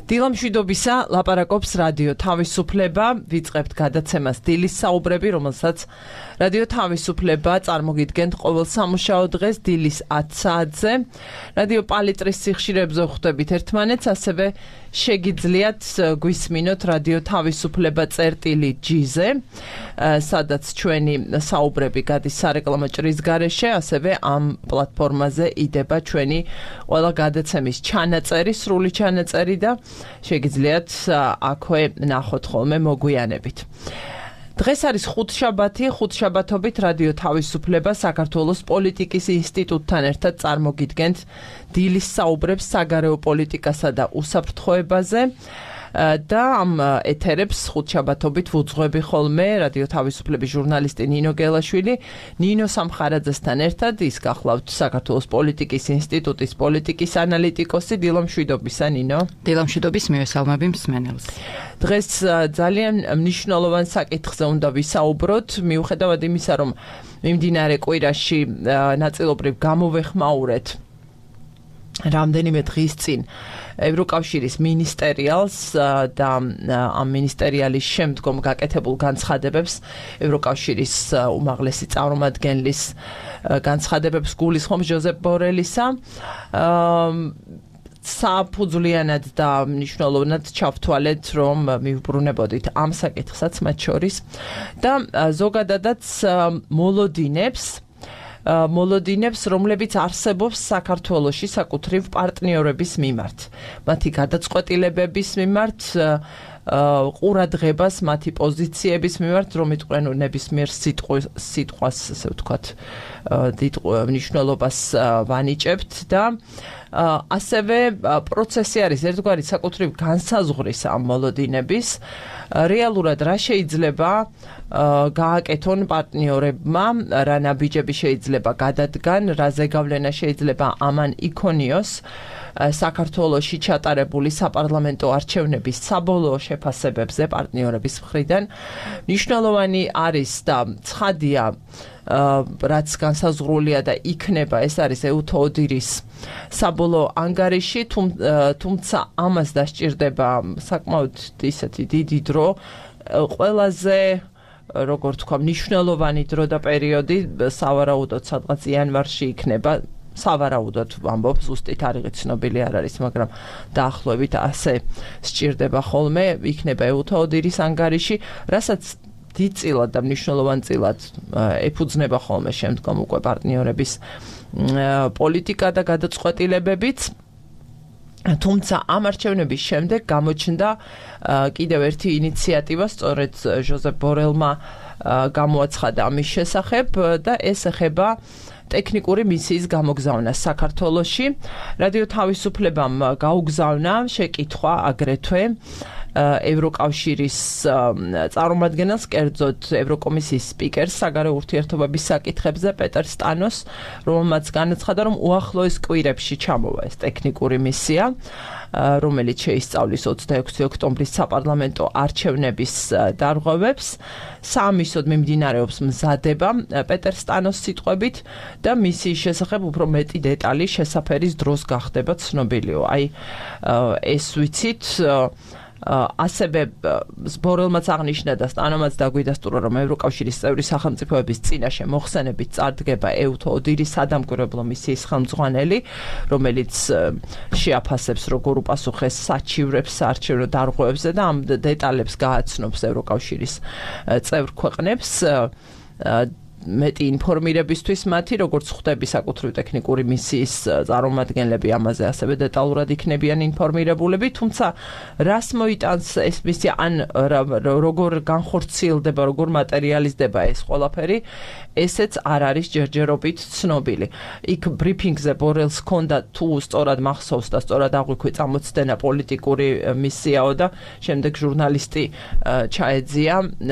დილამშვიდობისა ლაპარაკობს რადიო თავისუფლება, ვიწყებთ გადაცემას დილის საუბრები, რომელსაც რადიო თავისუფლება წარმოგიდგენთ ყოველ სამუშაო დღეს დილის 10 საათზე. რადიო პალიტრის სიხშირეებზე ხვდებით ერთმანეთს, ასევე შეგიძლიათ გვისმინოთ რადიო თავისუფლება წერტილი.gz-ზე, სადაც ჩვენი საუბრები გადის სარეკლამო ჭრის გარეშე, ასევე ამ პლატფორმაზე იდება ჩვენი ყველა გადაცემის ჩანაწერი, სრული ჩანაწერი და შეგიძლიათ აქვე ნახოთ ხოლმე მოგვიანებით. დღეს არის ხუთშაბათობით რადიო თავისუფლება საქართველოს პოლიტიკის ინსტიტუტთან ერთად წარმოგიდგენთ დილის საუბრებს საგარეო პოლიტიკასა და უსაფრთხოებაზე და ამ ეთერებს ხუთშაბათობით ვუძღვები ხოლმე რადიო თავისუფლების ჟურნალისტი ნინო გელაშვილი. ნინო სამხარაძესთან ერთად ის გახლავთ საქართველოს პოლიტიკის ინსტიტუტის პოლიტიკის ანალიტიკოსი. დილამშვიდობისა ნინო. დილამშვიდობის მივესალმები მსმენელს. დღეს ძალიან მნიშვნელოვან საკითხზე უნდა ვისაუბროთ, მიუხედავად იმისა, რომ მიმდინარე კვირაში ნაწილობრივ გამოვეხმაურეთ რამდენიმე დღის წინ ევროკავშირის მინისტერიალს და ამ მინისტერიალის შემდგომ გაკეთებულ განცხადებებს, ევროკავშირის უმაღლესი წარმომადგენლის განცხადებებს გულისხმობს ჟოზეპ ბორელისა. საფუძვლიანად და მნიშვნელოვნად ჩავთვალეთ, რომ მივბრუნებოდით ამ საკითხსაც მათ შორის და ზოგადადაც მოლოდინებს, რომლებიც არსებობს საქართველოში საკუთრივ პარტნიორების მიმართ, მათი გადაწყვეტილებების მიმართ, ყურადღებას მათი პოზიციების მიმართ, რომ იტყვენ ნებისმიერ სიტყვას, ასე ვთქვათ, დიდ მნიშვნელობას ვანიჭებთ და ასევე პროცესი არის ერთგვარი საკუთრივ განსაზღვრის ამ მოლოდინების. რეალურად რა შეიძლება გააკეთონ პარტნიორებმა, რა ნაბიჯები შეიძლება გადადგან, რა ზეგავლენა შეიძლება ამან იქონიოს საქართველოში ჩატარებული საპარლამენტო არჩევნების საბოლოო შეფასებებზე პარტნიორების მხრიდან. მნიშვნელოვანი არის და ცხადია, რაც განსაზღვრულია და იქნება, ეს არის ეუთო ოდირის საბოლოო ანგარიში, თუმცა ამას დასჭირდება საკმაოდ ისეთი დიდი დრო, ყველაზე როგორ თქვა, მნიშვნელოვანი დრო და პერიოდი სავარაუდოდ სადღაც იანვარში იქნება. სავარაუდოდ ვამბობ, ზუსტით არიღით ცნობილი არ არის, მაგრამ დაახლოებით ასე სჭირდება ხოლმე, იქნება ეუთო ოდირის ანგარიში, რასაც დიდწილად და მნიშვნელოვანწილად ეფუძნება ხოლმე შემდგომ უკვე პარტნიორების პოლიტიკა და გადაწყვეტილებებიც. თუმცა ამ არჩევნების შემდეგ გამოჩნდა კიდევ ერთი ინიციატივა, სწორედ ჟოზეპ ბორელმა გამოაცხადა ამის შესახებ და ეს ეხება ტექნიკური მისიის გამოგზავნას საქართველოში. რადიო თავისუფლებამ გაუგზავნა შეკითხვა აგრეთვე ევროკავშირის წარმომადგენელს, კერძოდ ევროკომისიის სპიკერს საგარეო ურთიერთობების საკითხებზე პეტერ სტანოს, რომელმაც განაცხადა, რომ უახლოეს კვირებში ჩამოვა ეს ტექნიკური მისია, რომელიც შეისწავლის 26 ოქტომბრის საპარლამენტო არჩევნების დარღვევებს. საამისოდ მიმდინარეობს მზადება პეტერ სტანოს სიტყვებით და მისიის შესახებ უფრო მეტი დეტალი შესაფერის დროს გახდება ცნობილიო. აი ეს ვიცით, ასევე ბორელმაც აღნიშნა და სტანომაც დაგვიდასტურა, რომ ევროკავშირის წევრი სახელმწიფოების წინაშე მოხსენებით წარდგება ეუთო ოდირის სადამკვირვებლო მისიის ხელმძღვანელი, რომელიც შეაფასებს, როგორ უპასუხეს საჩივრებს საარჩევნო დარღვევებზე და ამ დეტალებს გააცნობს ევროკავშირის წევრ ქვეყნებს. მეტი ინფორმირებისთვის მათი, როგორც ხვდები საკუთრივ ტექნიკური მისიის წარმომადგენლები ამაზე ასევე დეტალურად იქნებიან ინფორმირებულები, თუმცა რას მოიტანს ეს მისია, ან როგორ განხორციელდება, როგორ მატერიალიზდება ეს ყველაფერი, ესეც არ არის ჯერჯერობით ცნობილი. იქ ბრიფინგზე ბორელს ჰქონდა თუ სწორად მახსოვს და სწორად აღვიქვი წამოწდენა პოლიტიკური მისიაო და შემდეგ ჟურნალისტი ჩაეძია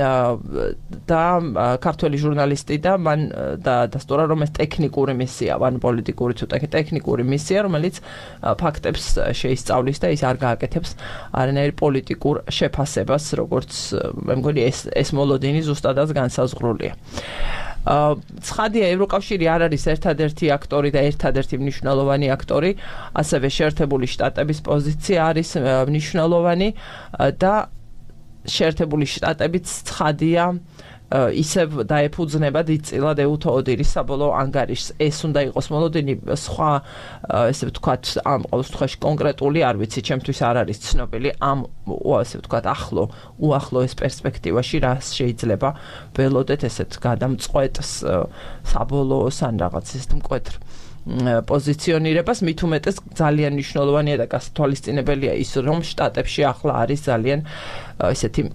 და ქართველი ჟურნალისტი და მან დასტურა, რომ ეს ტექნიკური მისია, ან პოლიტიკური თუ ტექნიკური მისია, რომელიც ფაქტებს შეისწავლის და ის არ გააკეთებს არანაირ პოლიტიკურ შეფასებას, როგორც მე მგონი ეს მოლოდინი ზუსტადაც განსაზღვრულია. ცხადია, ევროკავშირი არ არის ერთადერთი აქტორი და ერთადერთი მნიშვნელოვანი აქტორი, ასევე შეერთებული შტატების პოზიცია არის მნიშვნელოვანი და შეერთებული შტატებიც ცხადია ისევ დაეფუძნება დიდწილად ეუთო ოდირის საბოლოო ანგარიშს. ეს უნდა იყოს მოლოდინი სხვა, ესე ვთქვათ, ამ ყოველთვის კონკრეტული არ ვიცი, ჩემთვის არ არის ცნობილი ამ ესე ვთქვათ, უახლოეს პერსპექტივაში რა შეიძლება ველოდეთ ესეთ გადამწყვეტს საბოლოოს ან რაღაც ისეთ მკვეთრ პოზიციონირებას, მით უმეტეს ძალიან მნიშვნელოვანია და გასათვალისწინებელია ის, რომ შტატებში ახლა არის ძალიან ესეთი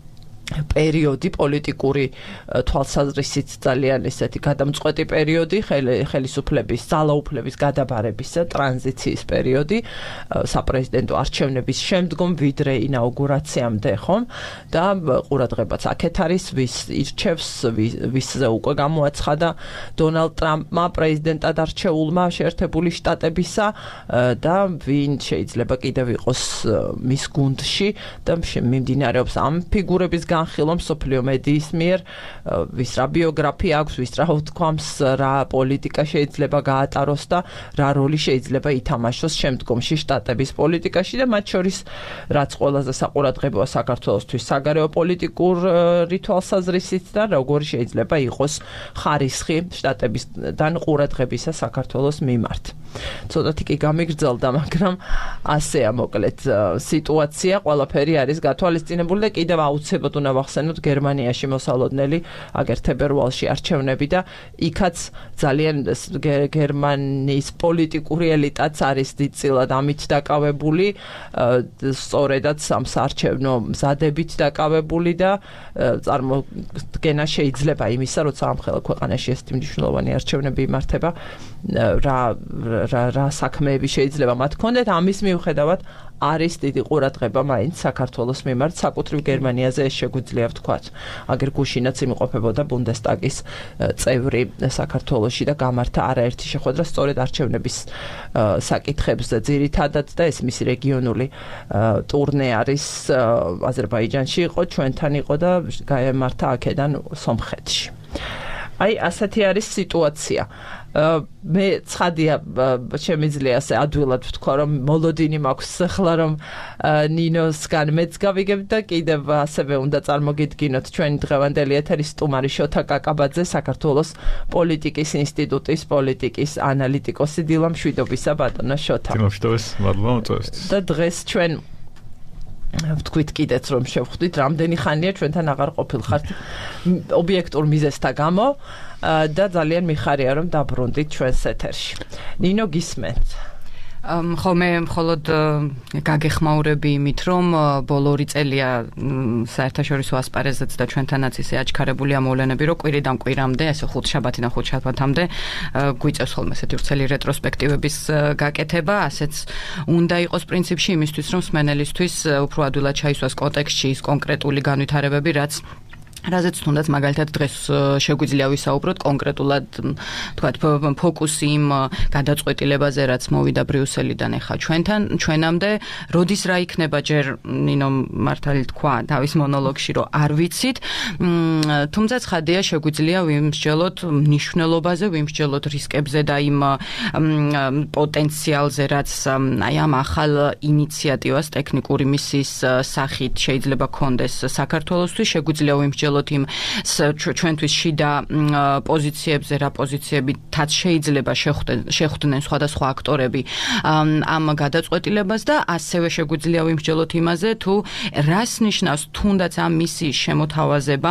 პერიოდი პოლიტიკური თვალსაზრისით ძალიან ესეთი გადამწყვეტი პერიოდი, ხელისუფლების ძალაუფლების გადაბარების ტრანზიციის პერიოდი საპრეზიდენტო არჩევნების შემდგომ ვიდრე ინაუგურაციამდე, ხომ? და ყურადღებაც აქეთ არის, ვის ირჩევს, ვისზე უკვე გამოაცხადა დონალდ ტრამპმა პრეზიდენტად არჩეულმა შეერთებული შტატებისა და ვინ შეიძლება კიდევ იყოს მის გუნდში და მიმდინარეობს ამ ფიგურების განხილვა მსოფლიო მედიის მიერ, ვის რა ბიოგრაფია აქვს, ვის რა უთქვამს, რა პოლიტიკა შეიძლება გაატაროს და რა როლი შეიძლება ითამაშოს შემდგომში შტატების პოლიტიკაში და მათ შორის რაც ყველაზე საყურადღებოა საქართველოსთვის საგარეო პოლიტიკური თვალსაზრისით და როგორი შეიძლება იყოს ხარისხი შტატებისგან ყურადღებისა საქართველოს მიმართ. ცოტათი კი გამიგრძელდა, მაგრამ ასეა მოკლედ სიტუაცია, ყველაფერი არის გათვალისწინებული და კიდევ აუცილებლად უნდა ვახსენოთ გერმანიაში მოსალოდნელი აგერ თებერვალში არჩევნები და იქაც ძალიან გერმანიის პოლიტიკური ელიტაც არის დიდწილად ამით დაკავებული, სწორედაც ამ საარჩევნო მზადებით დაკავებული და წარმოდგენა შეიძლება იმისა, როცა ამ ხელა ქვეყანაში ესეთი მნიშვნელოვანი არჩევნები იმართება, რა საქმეები შეიძლება მათ ჰქონდეთ, ამის მიუხედავად არის დიდი ყურადღება მაინც საქართველოს მიმართ, საკუთრივ გერმანიაზე ეს შეგვიძლია ვთქვათ. აგერ გუშინაც იმყოფებოდა ბუნდესტაგის წევრი საქართველოში და გამართა არაერთი შეხვედრა სწორედ არჩევნების საკითხებზე ძირითადად და ეს მისი რეგიონული ტურნე არის აზერბაიჯანში იყო, ჩვენთან იყო და გაემართა აქედან სომხეთში. აი, ასეთი არის სიტუაცია. მე ცხადია შემიძლია ასე ადვილად ვთქვა, რომ მოლოდინი მაქვს ახლა, რომ ნინოსგან მეც გავიგებ და კიდევ ასევე უნდა წარმოგიდგინოთ ჩვენი დღევანდელი ეთერის სტუმარი შოთა კაკაბაძე, საქართველოს პოლიტიკის ინსტიტუტის პოლიტიკის ანალიტიკოსი. დილა მშვიდობისა ბატონო შოთა. დილა მშვიდობის, მადლობა მოწვევისთვის. და დღეს ჩვენ ვთქვით კიდეც რომ შევხვდით, რამდენი ხანია ჩვენთან აღარ ყოფილხართ ობიექტურ მიზეზთა გამო და ძალიან მიხარია რომ დაბრუნდით ჩვენს ეთერში. ნინო, გისმენთ? ხო, მე მხოლოდ გაგეხმაურები იმით, რომ ბოლო 2 წელია საერთაშორისო ასპარეზზეც და ჩვენთანაც ისე აჩქარებულია მოვლენები, რომ კვირიდან კვირამდე, ესე ხუთშაბათიდან ხუთშაბათამდე გვიწევს ხოლმე ესეთი ვრცელი რეტროსპექტივების გაკეთება, ასეც უნდა იყოს პრინციპში იმისთვის, რომ მსმენელისთვის უფრო ადვილად ჩაისვას კონტექსტში ის კონკრეტული განვითარებები, რაზეც თუნდაც მაგალითად დღეს შეგვიძლია ვისაუბროთ კონკრეტულად, თქვათ, ფოკუსი იმ გადაწყვეტილებაზე, რაც მოვიდა ბრიუსელიდან ახლა ჩვენამდე, როდის რა იქნება, ჯერ ნინო მართალი თქვა თავის მონოლოგში, რომ არ ვიცით, თუმცა ცხადია შეგვიძლია ვიმსჯელოთ მნიშვნელობაზე, ვიმსჯელოთ რისკებზე და იმ პოტენციალზე, რაც აი ამ ახალ ინიციატივას ტექნიკური მისიის სახით შეიძლება გქონდეს საქართველოსთვის, შეგვიძლია ვიმსჯელოთ იმ ჩვენთვის შიდა პოზიციებზე, რა პოზიციებითაც შეიძლება შეხვდნენ სხვადასხვა აქტორები ამ გადაწყვეტილებას და ასევე შეგვიძლია ვიმსჯელოთ იმაზე, თუ რას ნიშნავს თუნდაც ამ მისიის შემოთავაზება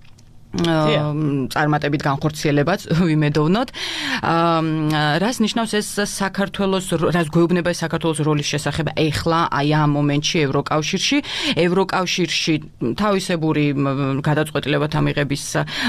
წარმატებით განხორციელებაც ვიმედოვნოთ. რას ნიშნავს ეს საქართველოს, რას გვეუბნება ეს საქართველოს როლის შესახებ ეხლა აი ამ მომენტში ევროკავშირში თავისებური გადაწყვეტილებათა მიღების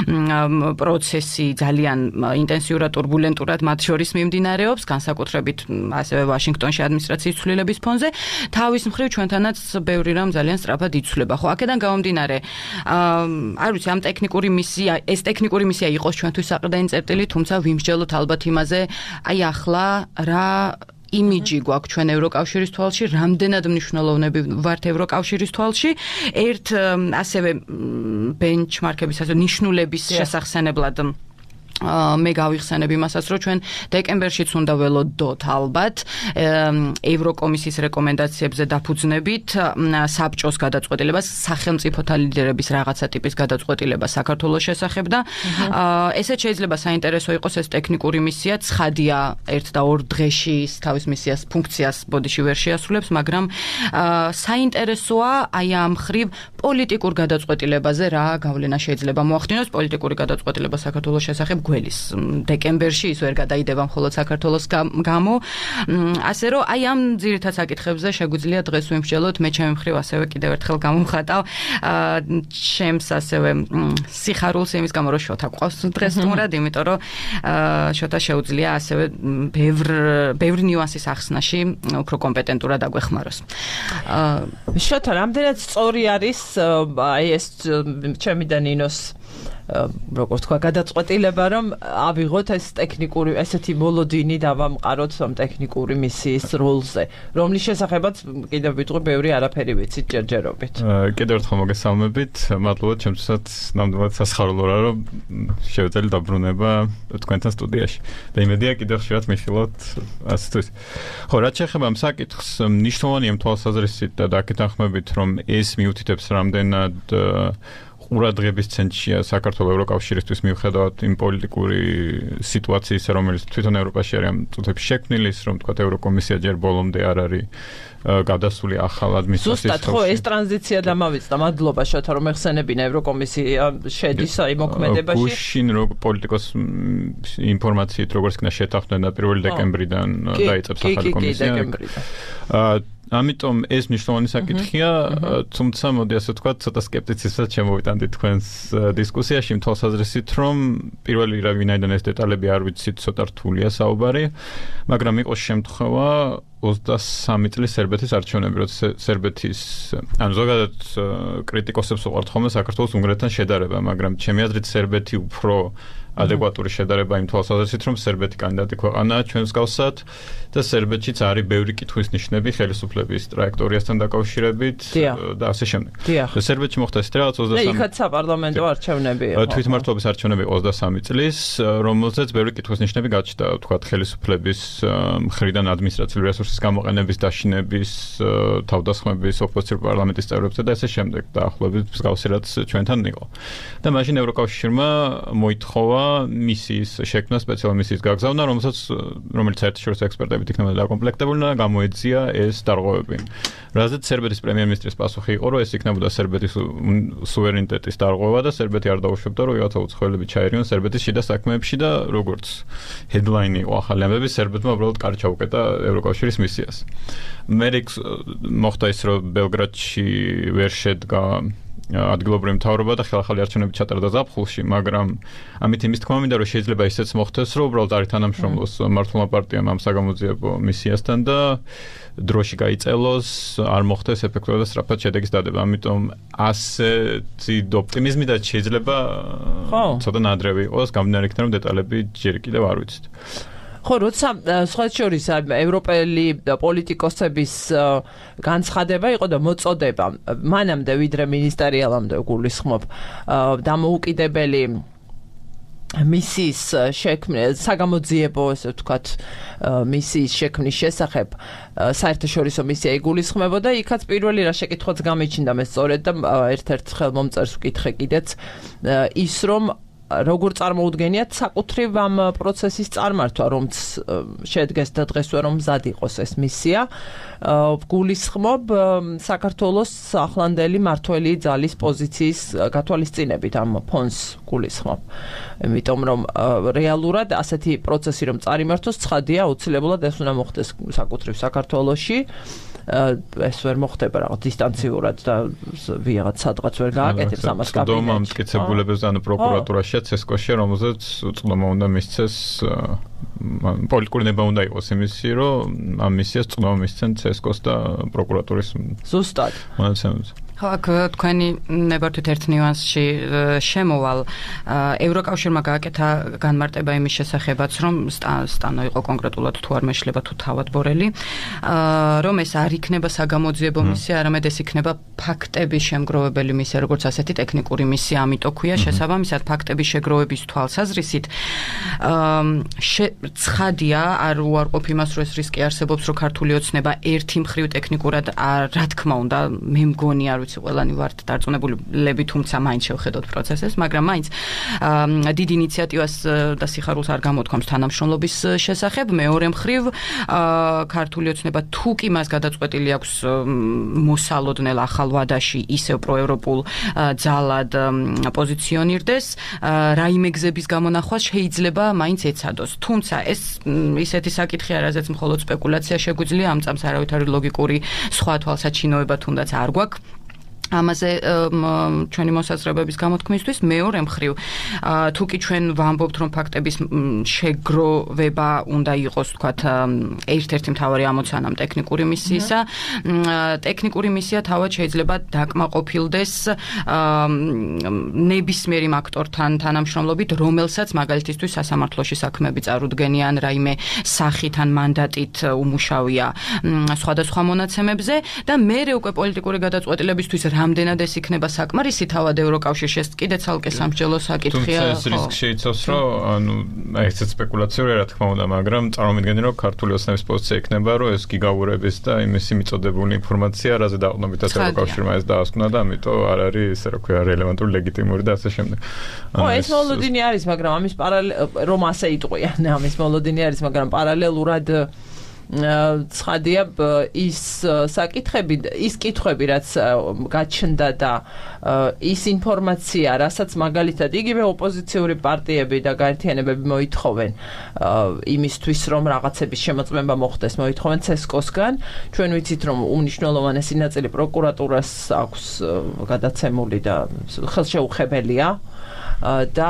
პროცესი ძალიან ინტენსიურად, турბულენტურად მათ შორის მიმდინარეობს, განსაკუთრებით ასევე ვაშინგტონში ადმინისტრაციის ცვლილების ფონზე. თავის მხრივ ჩვენთანაც ბევრი რამ ძალიან სწრაფად იცვლება. ხო, აქედან გამომდინარე, არ ვიცი, ამ ტექნიკური ეს ტექნიკური მისია იყოს ჩვენთვის საყრდენი წერტილი, თუმცა ვიმსჯელოთ ალბათ იმაზე, აი ახლა რა იმიჯი გვაქვს ჩვენ ევროკავშირის თვალში, რამდენად მნიშვნელოვნები ვართ ევროკავშირის თვალში, ერთ ასევე ბენჩმარკების, ასე ნიშნულების შესახსენებლად მე გავიხსენებ იმასაც, რომ ჩვენ დეკემბერშიც უნდა ველოდოთ ალბათ ევროკომისიის რეკომენდაციებზე დაფუძნებით საბჭოს გადაწყვეტილებას, სახელმწიფოთა ლიდერების რაღაცა ტიპის გადაწყვეტილება საქართველოს შესახებ და ესეც შეიძლება საინტერესო იყოს ეს ტექნიკური მისია, ცხადია 1 და 2 დღეში თავის მისიას ფუნქციას ბოდიში ვერ შეასრულებს, მაგრამ საინტერესოა აი ამ ხრივ პოლიტიკურ გადაწყვეტილებაზე რა გავლენა შეიძლება მოახდინოს პოლიტიკური გადაწყვეტილება საქართველოს შესახებ გველის დეკემბერში ის ვერ გადაიდება მხოლოდ საქართველოს გამო ასე რომ აი ამ ძირითად საკითხებზე შეგვიძლია დღეს ვიმსჯელოთ მე ჩემი მხრივ ასევე კიდევ ერთხელ გამოვხატავ ჩემს ასევე სიხარულს იმის გამო რომ შოთა ყავს დღეს თუმრად იმიტომ რომ შოთა შეუძლია ასევე ბევრი ნიუანსის ახსნაში უფრო კომპეტენტურად აგვეხმაროს შოთა რამდენად სწორი არის აი ეს ჩემი და ნინოს როგორც თქვა გადაწყვეტილება რომ ავიღოთ ეს ტექნიკური ესეთი მოლოდინი დავამყაროთ ამ ტექნიკური მისიის როლზე რომლის შესახებაც კიდევ ვიტყვი ბევრი არაფერი ვიცით ჯერჯერობით კიდევ ერთხელ მოგესალმებით მადლობა ჩემთვისაც ნამდვილად სასიხარულო რა რომ შევეძლე დაბრუნება თქვენთან სტუდიაში და იმედია კიდევ ხშირად მიხილოთ ასე თუ ხო რაც შეეხება ამ საკითხს მნიშვნელოვანია თვალსაზრისით და დაკითხებით რომ ეს მიუთითებს რამდენად ყურადღების ცენტრშია საქართველოს ევროკავშირისთვის მიუხედავად იმ პოლიტიკური სიტუაციის რომელიც თვითონ ევროპაში არის ამ წუთებში შექმნილი რომ თქვა ევროკომისია ჯერ ბოლომდე არ არის გადასული ახალ ადმინისტრაციის ზუსტად ხო ეს ტრანზიცია დამავიწყდა მადლობა შოთა რომ ეხსენებინა ევროკომისია შედის აი მოქმედებაში გუშინ პოლიტიკოს ინფორმაციით როგორც იქნა შეთანხმდა 1 დეკემბრიდან დაიწყებს ახალი კომისია ამიტომ ეს მნიშვნელოვანი საკითხია, თუმცა მოდი ასე ვთქვათ, ცოტა სკეპტიციზმსაც შემოვიტანდი თქვენს დისკუსიაში, თვალსაზრისით, რომ პირველი ვინაიდან ეს დეტალები არ ვიცით, ცოტა რთულია საუბარი, მაგრამ იყოს შემთხვევა 23 წლის სერბეთის არჩევნები, როცა სერბეთის ან ზოგადად კრიტიკოსებს უყვართ ხოლმე საქართველოს უნგრეთთან შედარება, მაგრამ ჩემი აზრით სერბეთი უფრო ადეკვატური შედარება იმ თვალსაზრისით, რომ სერბეთი კანდიდატი ქვეყანაა ჩვენს გავსად და სერბეთშიც არის ბევრი კითხვის ნიშნები ხელისუფლების ტრაექტორიასთან დაკავშირებით და ასე შემდეგ. და სერბეთში მოხდა ეს რაღაც 23 და იქაც საპარლამენტო არჩევნები იყო. თვითმმართველობის არჩევნები 23 წლის, რომელზეც ბევრი კითხვის ნიშნები გაჩნდა, თქვათ ხელისუფლების მხრიდან ადმინისტრაციული რესურსის გამოყენების, დაშინების, თავდასხმების, ოპოზიციურ პარლამენტის წევრებზე და ასე შემდეგ. დაახლოებით მსგავსი რაც ჩვენთან იყო. და მაშინ ევროკავშირმა მოითხოვა მისიის შექმნა სპეციალური მისიის გაგზავნა, რომელიც საერთაშორისო ექსპერტებით იქნება დაკომპლექტებული და გამოეძია ეს დარღვევები. რაზეც სერბეთის პრემიერ-მინისტრის პასუხი იყო, რომ ეს იქნებოდა სერბეთის სუვერენიტეტის დარღვევა და სერბეთი არ დაუშვებდა, რომ ვიღაცა უცხოელები ჩაერიონ სერბეთის შიდა საქმეებში და როგორც ჰედლაინი იყო ახალი ამბები, სერბეთმა უბრალოდ კარი ჩაუკეტა ევროკავშირის მისიას. მერე მოხდა ის, რომ ბელგრადში ვერ შედგა ადგილობრივი მთავრობა და ხელახალი არჩევნები ჩატარდა ზაფხულში, მაგრამ ამით იმის თქმა მინდა რომ შეიძლება ისეც მოხდეს, რომ უბრალოდ არის თანამშრომლოს მართლმა პარტიამ ამ საგამოძიებო მისიასთან და დროში გაიწელოს, არ მოხდეს ეფექტურად და სწრაფად შედეგის დადება. ამიტომ ასეთი ოპტიმიზმი და შეიძლება ცოტა ნადრევი იყოს, გამდინარე იქიდან რომ დეტალები ჯერ კიდევ არ ვიცით. ხო, როცა სხვა შორის ევროპელი პოლიტიკოსების განცხადება იყო და მოწოდება მანამდე ვიდრე მინისტერიალამდე გულისხმობ დამოუკიდებელი მისიის შექმნა საგამოძიებო ესე ვთქვათ მისიის შექმნის შესახებ საერთაშორისო მისია იგულისხმებოდა იქაც პირველი რა შეკითხვაც გამიჩნდა მე სწორედ და ერთ-ერთ ხელმომწერს ვკითხე კიდეც ის რომ როგორ წარმოუდგენიათ საკუთრივ ამ პროცესის წარმართვა, რომც შედგეს და დღესვე რომ მზად იყოს ეს მისია, გულისხმობ საქართველოს ახლანდელი მართველი ძალის პოზიციის გათვალისწინებით ამ ფონს გულისხმობ. იმიტომ რომ რეალურად ასეთი პროცესი რომ წარიმართოს, ცხადია, აუცილებლად ეს უნდა მოხდეს საკუთრივ საქართველოში. ეს ვერ მოხდება რაღაც დისტანციურად და ვიღაც სადღაც ვერ გააკეთებს ამას კაბინეტში. დომა მტკიცებულებებზე ან პროკურატურაშია ცესკოშია, რომელზეც უწყლობა უნდა მისცეს პოლიტიკური ნება უნდა იყოს იმისი, რომ ამ მისიას წყლობა მისცენ ცესკოს და პროკურატურის ზუსტად. მონაცემებზე. ხო, აქ თქვენი ნებართვით ერთ ნიუანსში შემოვალ. ევროკავშირმა გააკეთა განმარტება იმის შესახებაც, რომ სტანო იყო კონკრეტულად თუ არ მეშლება თუ თავად ბორელი, რომ ეს არ იქნება საგამოძიებო მისია, არამედ ეს იქნება ფაქტების შემგროვებელი მისია, როგორც ასეთი ტექნიკური მისია, ამიტომ ქვია შესაბამისად ფაქტების შეგროვების თვალსაზრისით. ცხადია, არ უარყოფ იმას, რომ ეს რისკი არსებობს, რომ ქართული ოცნება ერთი მხრივ ტექნიკურად რა თქმა უნდა, მე მგონი არ ვიცი ყველანი ვართ დარწმუნებულები, თუმცა მაინც შევხედოთ პროცესებს, მაგრამ მაინც დიდ ინიციატივას და სიხარულს არ გამოთქვამს თანამშრომლობის შესახებ. მეორე მხრივ, ქართული ოცნება თუ კი მას გადაწყვეტილი აქვს მოსალოდნელ ახალ ვადაში ისევ პროევროპულ ძალად პოზიციონირდეს, რაიმე გზების გამონახვას შეიძლება მაინც ეცადოს. თუმცა ეს ისეთი საკითხი არაზეც მხოლოდ სპეკულაცია შეგვიძლია, ამ წამს არავით არის ლოგიკური სხვა თვალსაჩინოება თუნდაც არ გვაქვს ამაზე ჩვენი მოსაზრებების გამოთქმისთვის. მეორე მხრივ, თუ კი ჩვენ ვამბობთ, რომ ფაქტების შეგროვება უნდა იყოს, თქვათ, ერთ-ერთი მთავარი ამოცანა ტექნიკური მისიისა, ტექნიკური მისია თავად შეიძლება დაკმაყოფილდეს ნებისმიერ აქტორთან თანამშრომლობით, რომელსაც მაგალითისთვის სასამართლოში საქმეები წარუდგენიან, რაიმე სახით ან მანდატით უმუშავია სხვადასხვა მონაცემებზე და მეორე უკვე პოლიტიკური გადაწყვეტილებისთვის რამდენად ეს იქნება საკმარისი თავად ევროკავშირში, ეს კიდე ცალკე სამსჯელო საკითხია. თუმცა ეს რისკი შეიცავს, რომ ესეც სპეკულაციურია, რა თქმა უნდა, მაგრამ წარმოვიდგენთ, რომ ქართული ოცნების პოზიცია იქნება, რომ ეს გიგაურების და იმისი მიწოდებული ინფორმაცია, რაზე დაყრდნობითაც ევროკავშირმა ეს დაასკვნა და ამიტომ არ არის, ესე რა ქვია, რელევანტური, ლეგიტიმური და ასე შემდეგ. ეს მოლოდინი არის, მაგრამ ამის რომ ასე იტყვიან, ამის მოლოდინი არის, მაგრამ პარალელურად ცხადია ის საკითხები, ის კითხვები, რაც გაჩნდა და ის ინფორმაცია, რასაც მაგალითად იგივე ოპოზიციური პარტიები და გაერთიანებები მოითხოვენ იმისთვის, რომ რაღაცების შემოწმება მოხდეს, მოითხოვენ ცესკოსგან. ჩვენ ვიცით, რომ უმნიშვნელოვანესი ნაწილი პროკურატურას აქვს გადაცემული და ხელშეუხებელია და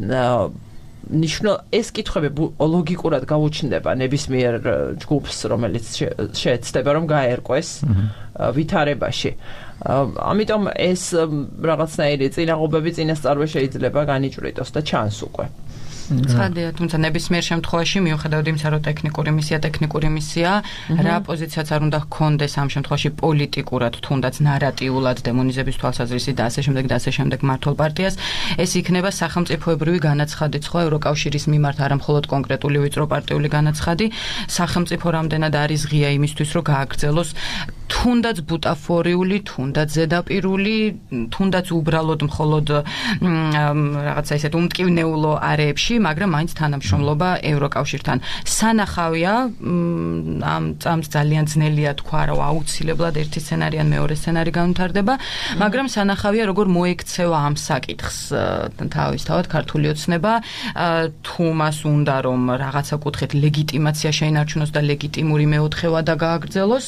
ეს კითხვები ლოგიკურად გაუჩნდება ნებისმიერ ჯგუფს, რომელიც შეეცდება, რომ გაერკვეს ვითარებაში. ამიტომ ეს რაღაცნაირი წინაღობები წინასწარვე შეიძლება განიჭვრიტოს და ჩანს უკვე. ცხადია, თუმცა ნებისმიერ შემთხვევაში მიუხედავად იმისა, რომ ტექნიკური მისია, რა პოზიციაც არ უნდა ჰქონდეს ამ შემთხვევაში პოლიტიკურად, თუნდაც ნარატიულად დემონიზების თვალსაზრისით და ასე შემდეგ მმართველ პარტიას, ეს იქნება სახელმწიფოებრივი განაცხადი სხვა ევროკავშირის მიმართ, არა მხოლოდ კონკრეტული ვიწრო პარტიული განაცხადი, სახელმწიფო რამდენად არის ღია იმისთვის, რომ გააგრძელოს თუნდაც ბუტაფორიული, თუნდაც ზედაპირული, თუნდაც უბრალოდ მხოლოდ რაღაცა ისეთ უმტკივნეულო არეებში, მაგრამ მაინც თანამშრომლობა ევროკავშირთან. სანახავია, ამ წამს ძალიან ძნელია თქვა, რომ აუცილებლად ერთი სცენარი ან მეორე სცენარი განვითარდება, მაგრამ სანახავია, როგორ მოექცევა ამ საკითხს თავისთავად ქართული ოცნება, თუ მას უნდა რომ რაღაცა კუთხით ლეგიტიმაცია შეინარჩუნოს და ლეგიტიმური მეოთხევა და გააგრძელოს,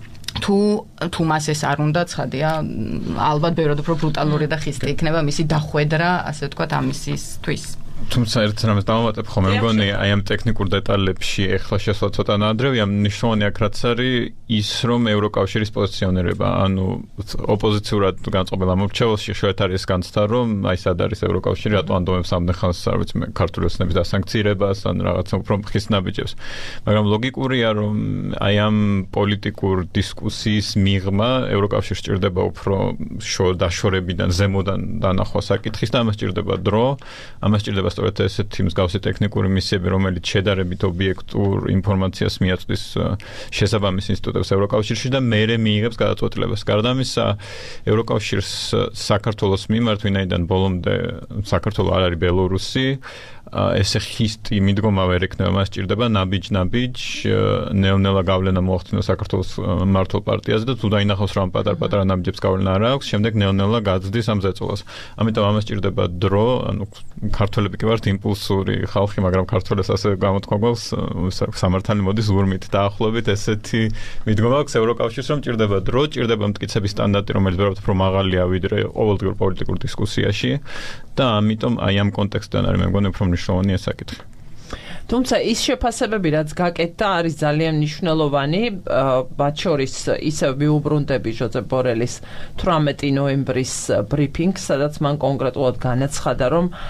თუ მას ეს არ უნდა, ცხადია, ალბათ ბევრად უფრო ბრუტალური და ხისტი იქნება მისი დახვედრა, ასე ვთქვათ, ამისისთვის. თუმცა ერთ რამეს დავამატებ ხოლმე, მგონი აი ამ ტექნიკურ დეტალებში ეხლა შესვლა ცოტა ნადრევია, მნიშვნელოვანი აქ რაც არის ის, რომ ევროკავშირის პოზიციონირება, ანუ ოპოზიციურად განწყობილ ამორჩეულში შევეთ არის განცდა, რომ აი სად არის ევროკავშირი, რატო ანდომებს ამდენ ხანს, არ ვიცი, ქართული ოცნების დასანქცირებას ან რაღაცა უფრო ხის ნაბიჯებს. მაგრამ ლოგიკურია, რომ აი ამ პოლიტიკურ დისკუსიის მიღმა ევროკავშირს სჭირდება უფრო დაშორებიდან, ზემოდან დანახვა საკითხის და ამას სჭირდება დრო, ამას სჭირდება სწორედ ესეთი მსგავსი ტექნიკური მისიები, რომელიც შედარებით ობიექტურ ინფორმაციას მიაწვდის შესაბამის ინსტიტუტებს ევროკავშირში და მერე მიიღებს გადაწყვეტილებას. გარდა ამისა, ევროკავშირს საქართველოს მიმართ, ვინაიდან ბოლომდე საქართველო არ არის ბელორუსი, ესე ხისტი მიდგომა ვერ ექნება, მას სჭირდება ნაბიჯ ნელ-ნელა გავლენა მოახდინოს საქართველოს მმართველ პარტიაზე და თუ დაინახავს, რომ პატარ-პატარა ნაბიჯებს გავლენა არ აქვს, შემდეგ ნელ-ნელა გაძდის ამ ზეწოლას. ამიტომ ამას სჭირდება დრო, ანუ ქართველები კი ვართ იმპულსური ხალხი, მაგრამ ქართველებს ასე გამოთქვა გვაქვს, სამართალი მოდის ურმით დაახლოებით ესეთი მიდგომა აქვს ევროკავშირს, რომ სჭირდება დრო, სჭირდება მტკიცების სტანდარტი, რომელიც ბევრად უფრო მაღალია ვიდრე ყოველდღიურ პოლიტიკურ დისკუსიაში და ამიტომ აი ამ კონტექსტიდან არის მე მგონი უფრო მნიშვნელოვანია საკითხი. თუმცა ის შეფასებები, რაც გაკეთდა, არის ძალიან მნიშვნელოვანი. მათ შორის ისევ მიუბრუნდები ჟოზეფ ბორელის 18 ნოემბრის ბრიფინგს, სადაც მან კონკრეტულად განაცხადა,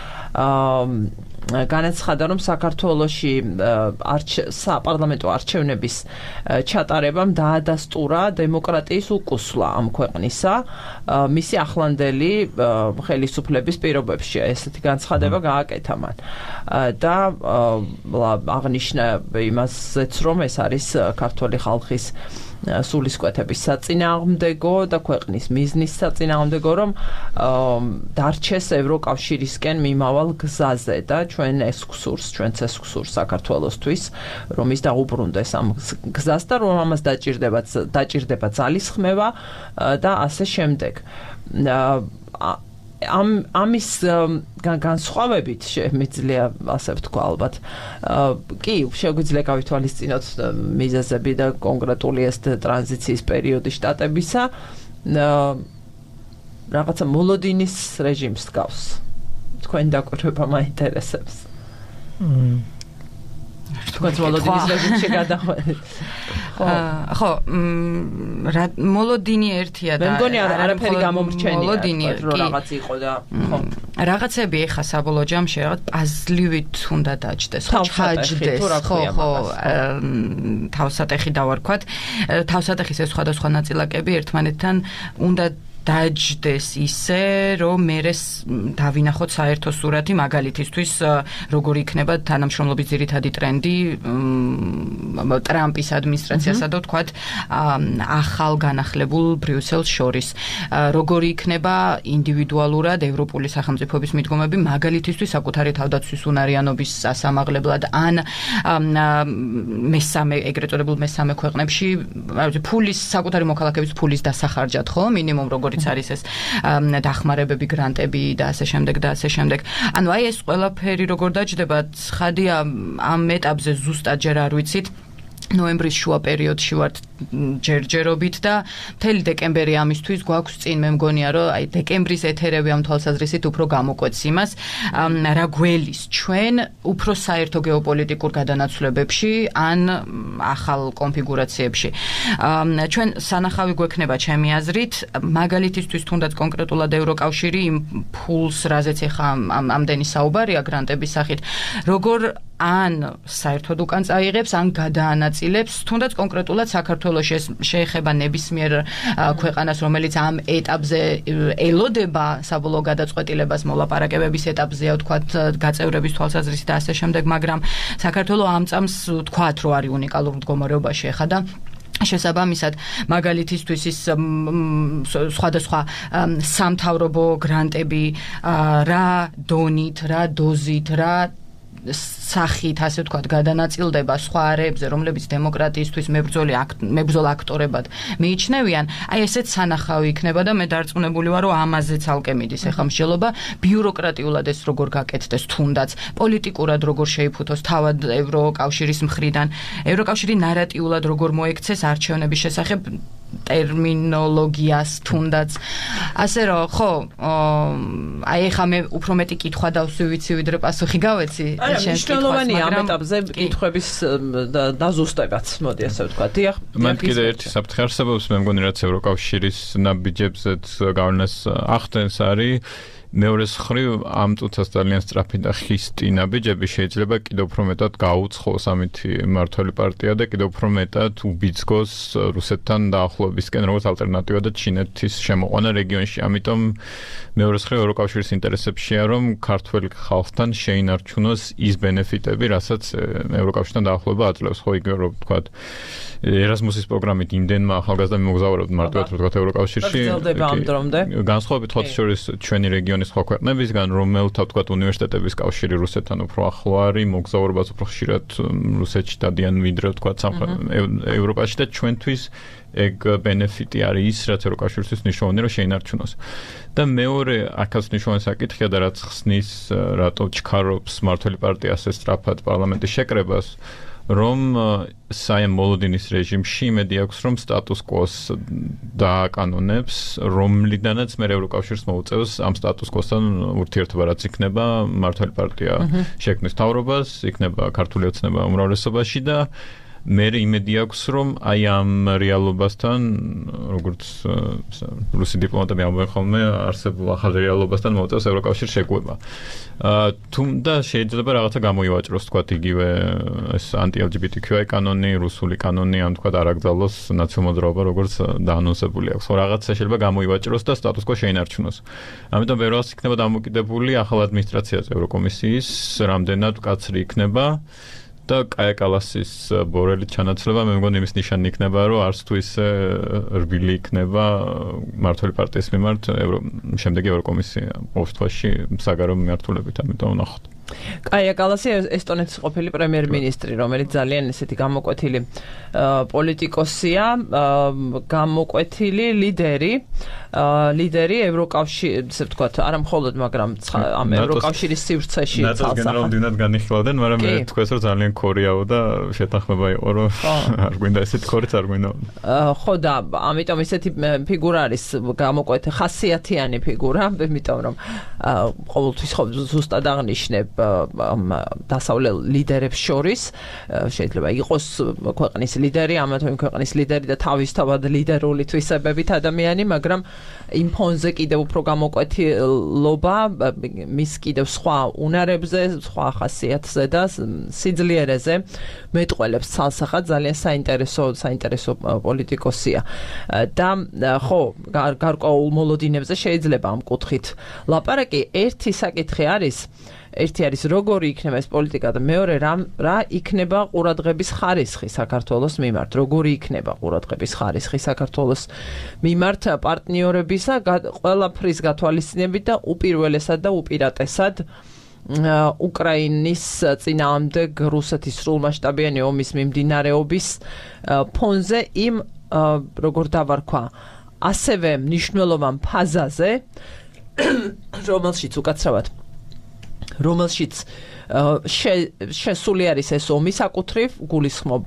რომ საქართველოში საპარლამენტო არჩევნების ჩატარებამ დაადასტურა დემოკრატიის უკუსვლა ამ ქვეყნისა მისი ახლანდელი ხელისუფლების პირობებში. ესეთი განცხადება გააკეთა მან და აღნიშნა იმასეც, რომ ეს არის ქართული ხალხის სულისკვეთების საწინააღმდეგო და ქვეყნის მიზნის საწინააღმდეგო, რომ დარჩეს ევროკავშირისკენ მიმავალ გზაზე და ჩვენც ეს გსურს საქართველოსთვის, რომ ის დაუბრუნდეს ამ გზას და რომ ამას დაჭირდება ძალისხმევა და ასე შემდეგ. ამის განსხვავებით შემიძლია ასე ვთქვა ალბათ. კი, შეგვიძლია გავითვალისწინოთ მიზეზები და კონკრეტული ეს ტრანზიციის პერიოდი შტატებისა. რაღაცა მოლოდინის რეჟიმს გავს. თქვენ დაკვირვება მაინტერესებს. თქვენ მოლოდინის რეჟიმში გადახვედით. ხო, მოლოდინი ერთია და მე მგონი არაფერი გამომრჩენია, რომ რაღაც იყო და ხო. რაღაცები ეხა საბოლოო ჯამში რაღაც პაზლივით უნდა დაჯდეს, ხო, ჩაჯდეს, ხო, თავსატეხი დავარქვათ. თავსატეხის ეს სხვადასხვა ნაწილაკები ერთმანეთთან უნდა დაჯდეს ისე, რომ მერე დავინახოთ საერთო სურათი, მაგალითისთვის როგორი იქნება თანამშრომლობის ძირითადი ტრენდი ტრამპის ადმინისტრაციასა და ვთქვათ ახალ განახლებულ ბრიუსელს შორის. როგორი იქნება ინდივიდუალურად ევროპული სახელმწიფოების მიდგომები, მაგალითისთვის საკუთარი თავდაცვის უნარიანობის სასამაღლებლად ან ეგრეთ წოდებულ მესამე ქვეყნებში ფულის საკუთარი მოქალაქეების ფულის დასახარჯად, ხო, მინიმუმ როგორ არის ეს დახმარებები, გრანტები და ასე შემდეგ და ასე შემდეგ. ანუ აი ეს ყველაფერი როგორ დაჯდება, ცხადია ამ ეტაპზე ზუსტად ჯერ არ ვიცით. ნოემბრის შუა პერიოდში ვართ ჯერჯერობით და მთელი დეკემბერი ამისთვის გვაქვს წინ. მე მგონია, რომ აი დეკემბრის ეთერები ამ თვალსაზრისით უფრო გამოკვეთს იმას, რა გველის ჩვენ უფრო საერთო გეოპოლიტიკურ გადანაცვლებებში ან ახალ კონფიგურაციებში. ჩვენ სანახავი გვექნება ჩემი აზრით, მაგალითისთვის თუნდაც კონკრეტულად ევროკავშირი იმ ფულს, რაზეც ეხა ამდენი საუბარია გრანტების სახით, როგორ ან საერთოდ უკან წაიღებს, ან გადაანაწილებს, თუნდაც კონკრეტულად საქართველოში ეს შეეხება ნებისმიერ ქვეყანას, რომელიც ამ ეტაპზე ელოდება საბოლოო გადაწყვეტილებას, მოლაპარაკებების ეტაპზეა, ვთქვათ, გაწევრების თვალსაზრისით და ასე შემდეგ, მაგრამ საქართველო ამ წამს ვთქვათ, რომ არის უნიკალურ მდგომარეობაში ახლა და შესაბამისად, მაგალითისთვის ის სხვადასხვა სამთავრობო გრანტები რა დონით, რა დოზით, რა სახით, ასე ვთქვათ, გადანაწილდება სხვა არეებზე, რომლებიც დემოკრატიისთვის მებრძოლ აქტორებად მიიჩნევიან, აი ესეც სანახავი იქნება და მე დარწმუნებული ვარ, რომ ამაზე ცალკე მიდის ეხლა მსჯელობა, ბიუროკრატიულად ეს როგორ გაკეთდეს, თუნდაც პოლიტიკურად როგორ შეიფუთოს თავად ევროკავშირის მხრიდან, ევროკავშირი ნარატიულად როგორ მოექცეს არჩევნების შესახებ ტერმინოლოგიას თუნდაც. ასე რომ, ხო, აი ეხლა მე უფრო მეტი კითხვა დავსვი ვიდრე პასუხი გავეცი. მნიშვნელოვანია ამ ეტაპზე კითხვების დაზუსტებაც, მოდი ასე ვთქვა. დიახ. მან კიდე ერთი საფრთხე არსებობს, მე მგონი, რაც ევროკავშირის ნაბიჯებზეც გავლენას ახდენს არის მეორე მხრივ ამ წუთას ძალიან სწრაფი და ხისტი ნაბიჯები შეიძლება კიდევ უფრო მეტად გაუცხოს ამითი მმართველი პარტია და კიდევ უფრო მეტად უბიძგოს რუსეთთან დაახლოებისკენ როგორც ალტერნატივა და ჩინეთის შემოყვანა რეგიონში. ამიტომ მეორე მხრივ ევროკავშირის ინტერესებშია, რომ ქართველ ხალხთან შეინარჩუნოს ის ბენეფიტები, რასაც ევროკავშირთან დაახლოება აძლევს. ხო, იგივე რომ ვთქვათ, ერასმუსის პროგრამით იმდენმა ახალგაზრდა მიმოგზაურებთ მარტივად ვთქვათ ევროკავშირში. გრძელდება ამ დრომდე. განსხვავებით ხოთ შორის ჩვენი რეგიონის სხვა ქვეყნებისგან, რომელთა ვთქვათ უნივერსიტეტების კავშირი რუსეთთან უფრო ახლო არის, მოგზაურობას უფრო ხშირად რუსეთში დადიან ვიდრე ვთქვათ ევროპაში და ჩვენთვის ეგ ბენეფიტი არის ის, რაც ევროკავშირისთვის მნიშვნელოვანია, რომ შეინარჩუნოს. და მეორე აქაც მნიშვნელოვანი საკითხია და რაც ხსნის, რატო ჩქარობს მმართველი პარტია ასე სწრაფად პარლამენტის შეკრებას, რომ საიმ მოლოდინის რეჟიმში იმედი აქვს, რომ სტატუს კვოს დააკანონებს, რომლიდანაც მე ევროკავშირს მოუწევს ამ სტატუს კვოსთან ურთიერთობა რაც იქნება მართალი პარტია შექმნის მთავრობას, იქნება ქართული ოცნება უმრავლესობაში და მე იმედი აქვს, რომ აი ამ რეალობასთან, როგორც რუსი დიპლომატები ამბობენ ხოლმე, არსებულ ახალ რეალობასთან მოუწევს ევროკავშირს შეგუება. თუმცა შეიძლება რაღაცა გამოივაჭროს, თქვათ, იგივე ეს anti-LGBTQI კანონი, რუსული კანონი, ან თქვათ არ აკრძალოს ნაციონალურ მოძრაობა, როგორც დაანონსებული აქვს. ხო, რაღაცა შეიძლება გამოივაჭროს და სტატუს კო შეინარჩუნოს. ამიტომ ბევრს იქნება დამოკიდებული ახალ ადმინისტრაციაზე ევროკომისიის, რამდენად მკაცრი იქნება. და კაია კალასის ბორელით ჩანაცვლება მე მგონი იმის ნიშანი იქნება, რომ არც თუ ისე რბილი იქნება მართალი პარტიის მიმართ შემდეგი ევროკომისია ყოველ შემთხვევაში საგარეო მიმართულებით, ამიტომ ვნახოთ. კაია კალასი ესტონეთის ყოფილი პრემიერ-მინისტრი, რომელიც ძალიან ესეთი გამოკვეთილი პოლიტიკოსია, გამოკვეთილი ლიდერი ევროკავშირის, ესე ვთქვათ, არა მხოლოდ, მაგრამ ამ ევროკავშირის სივრცეში ნატოს გენერალ-მდივანად განიხილავდნენ, მაგრამ მე თქვენს რომ ძალიან ქორიაო და შეთანხმება იყო, რომ არ გვინდა ესეთი ქორიც არ გვინდა. ხო და ამიტომ ესეთი ფიგურა არის გამოკვეთილი ხასიათიანი ფიგურა, იმიტომ რომ ყოველთვის ხო ზუსტად აღნიშნებ დასავლელ ლიდერებს შორის შეიძლება იყოს ქვეყნის ლიდერი, ამა თუ იმ ქვეყნის ლიდერი და თავისთავად ლიდერული თვისებებით ადამიანი, მაგრამ იმ ფონზე კიდევ უფრო გამოკვეთილობა მის კიდევ სხვა უნარებზე, სხვა ხასიათზე და სიძლიერეზე მეტყველებს ცალსახად ძალიან საინტერესო პოლიტიკოსია. და ხო, გარკვეულ მოლოდინებზე შეიძლება ამ კუთხით ლაპარაკი. ერთი საკითხი არის როგორი იქნება ეს პოლიტიკა და მეორე რა იქნება ყურადღების ხარისხი საქართველოს მიმართ, როგორი იქნება ყურადღების ხარისხი საქართველოს მიმართ პარტნიორებისა ყველაფრის გათვალისწინებით და უპირველესად და უპირატესად უკრაინის წინააღმდეგ რუსეთის სრულმასშტაბიანი ომის მიმდინარეობის ფონზე იმ როგორ დავარქვა ასევე მნიშვნელოვან ფაზაზე, რომელშიც შესული არის ეს ომი საკუთრივ, გულისხმობ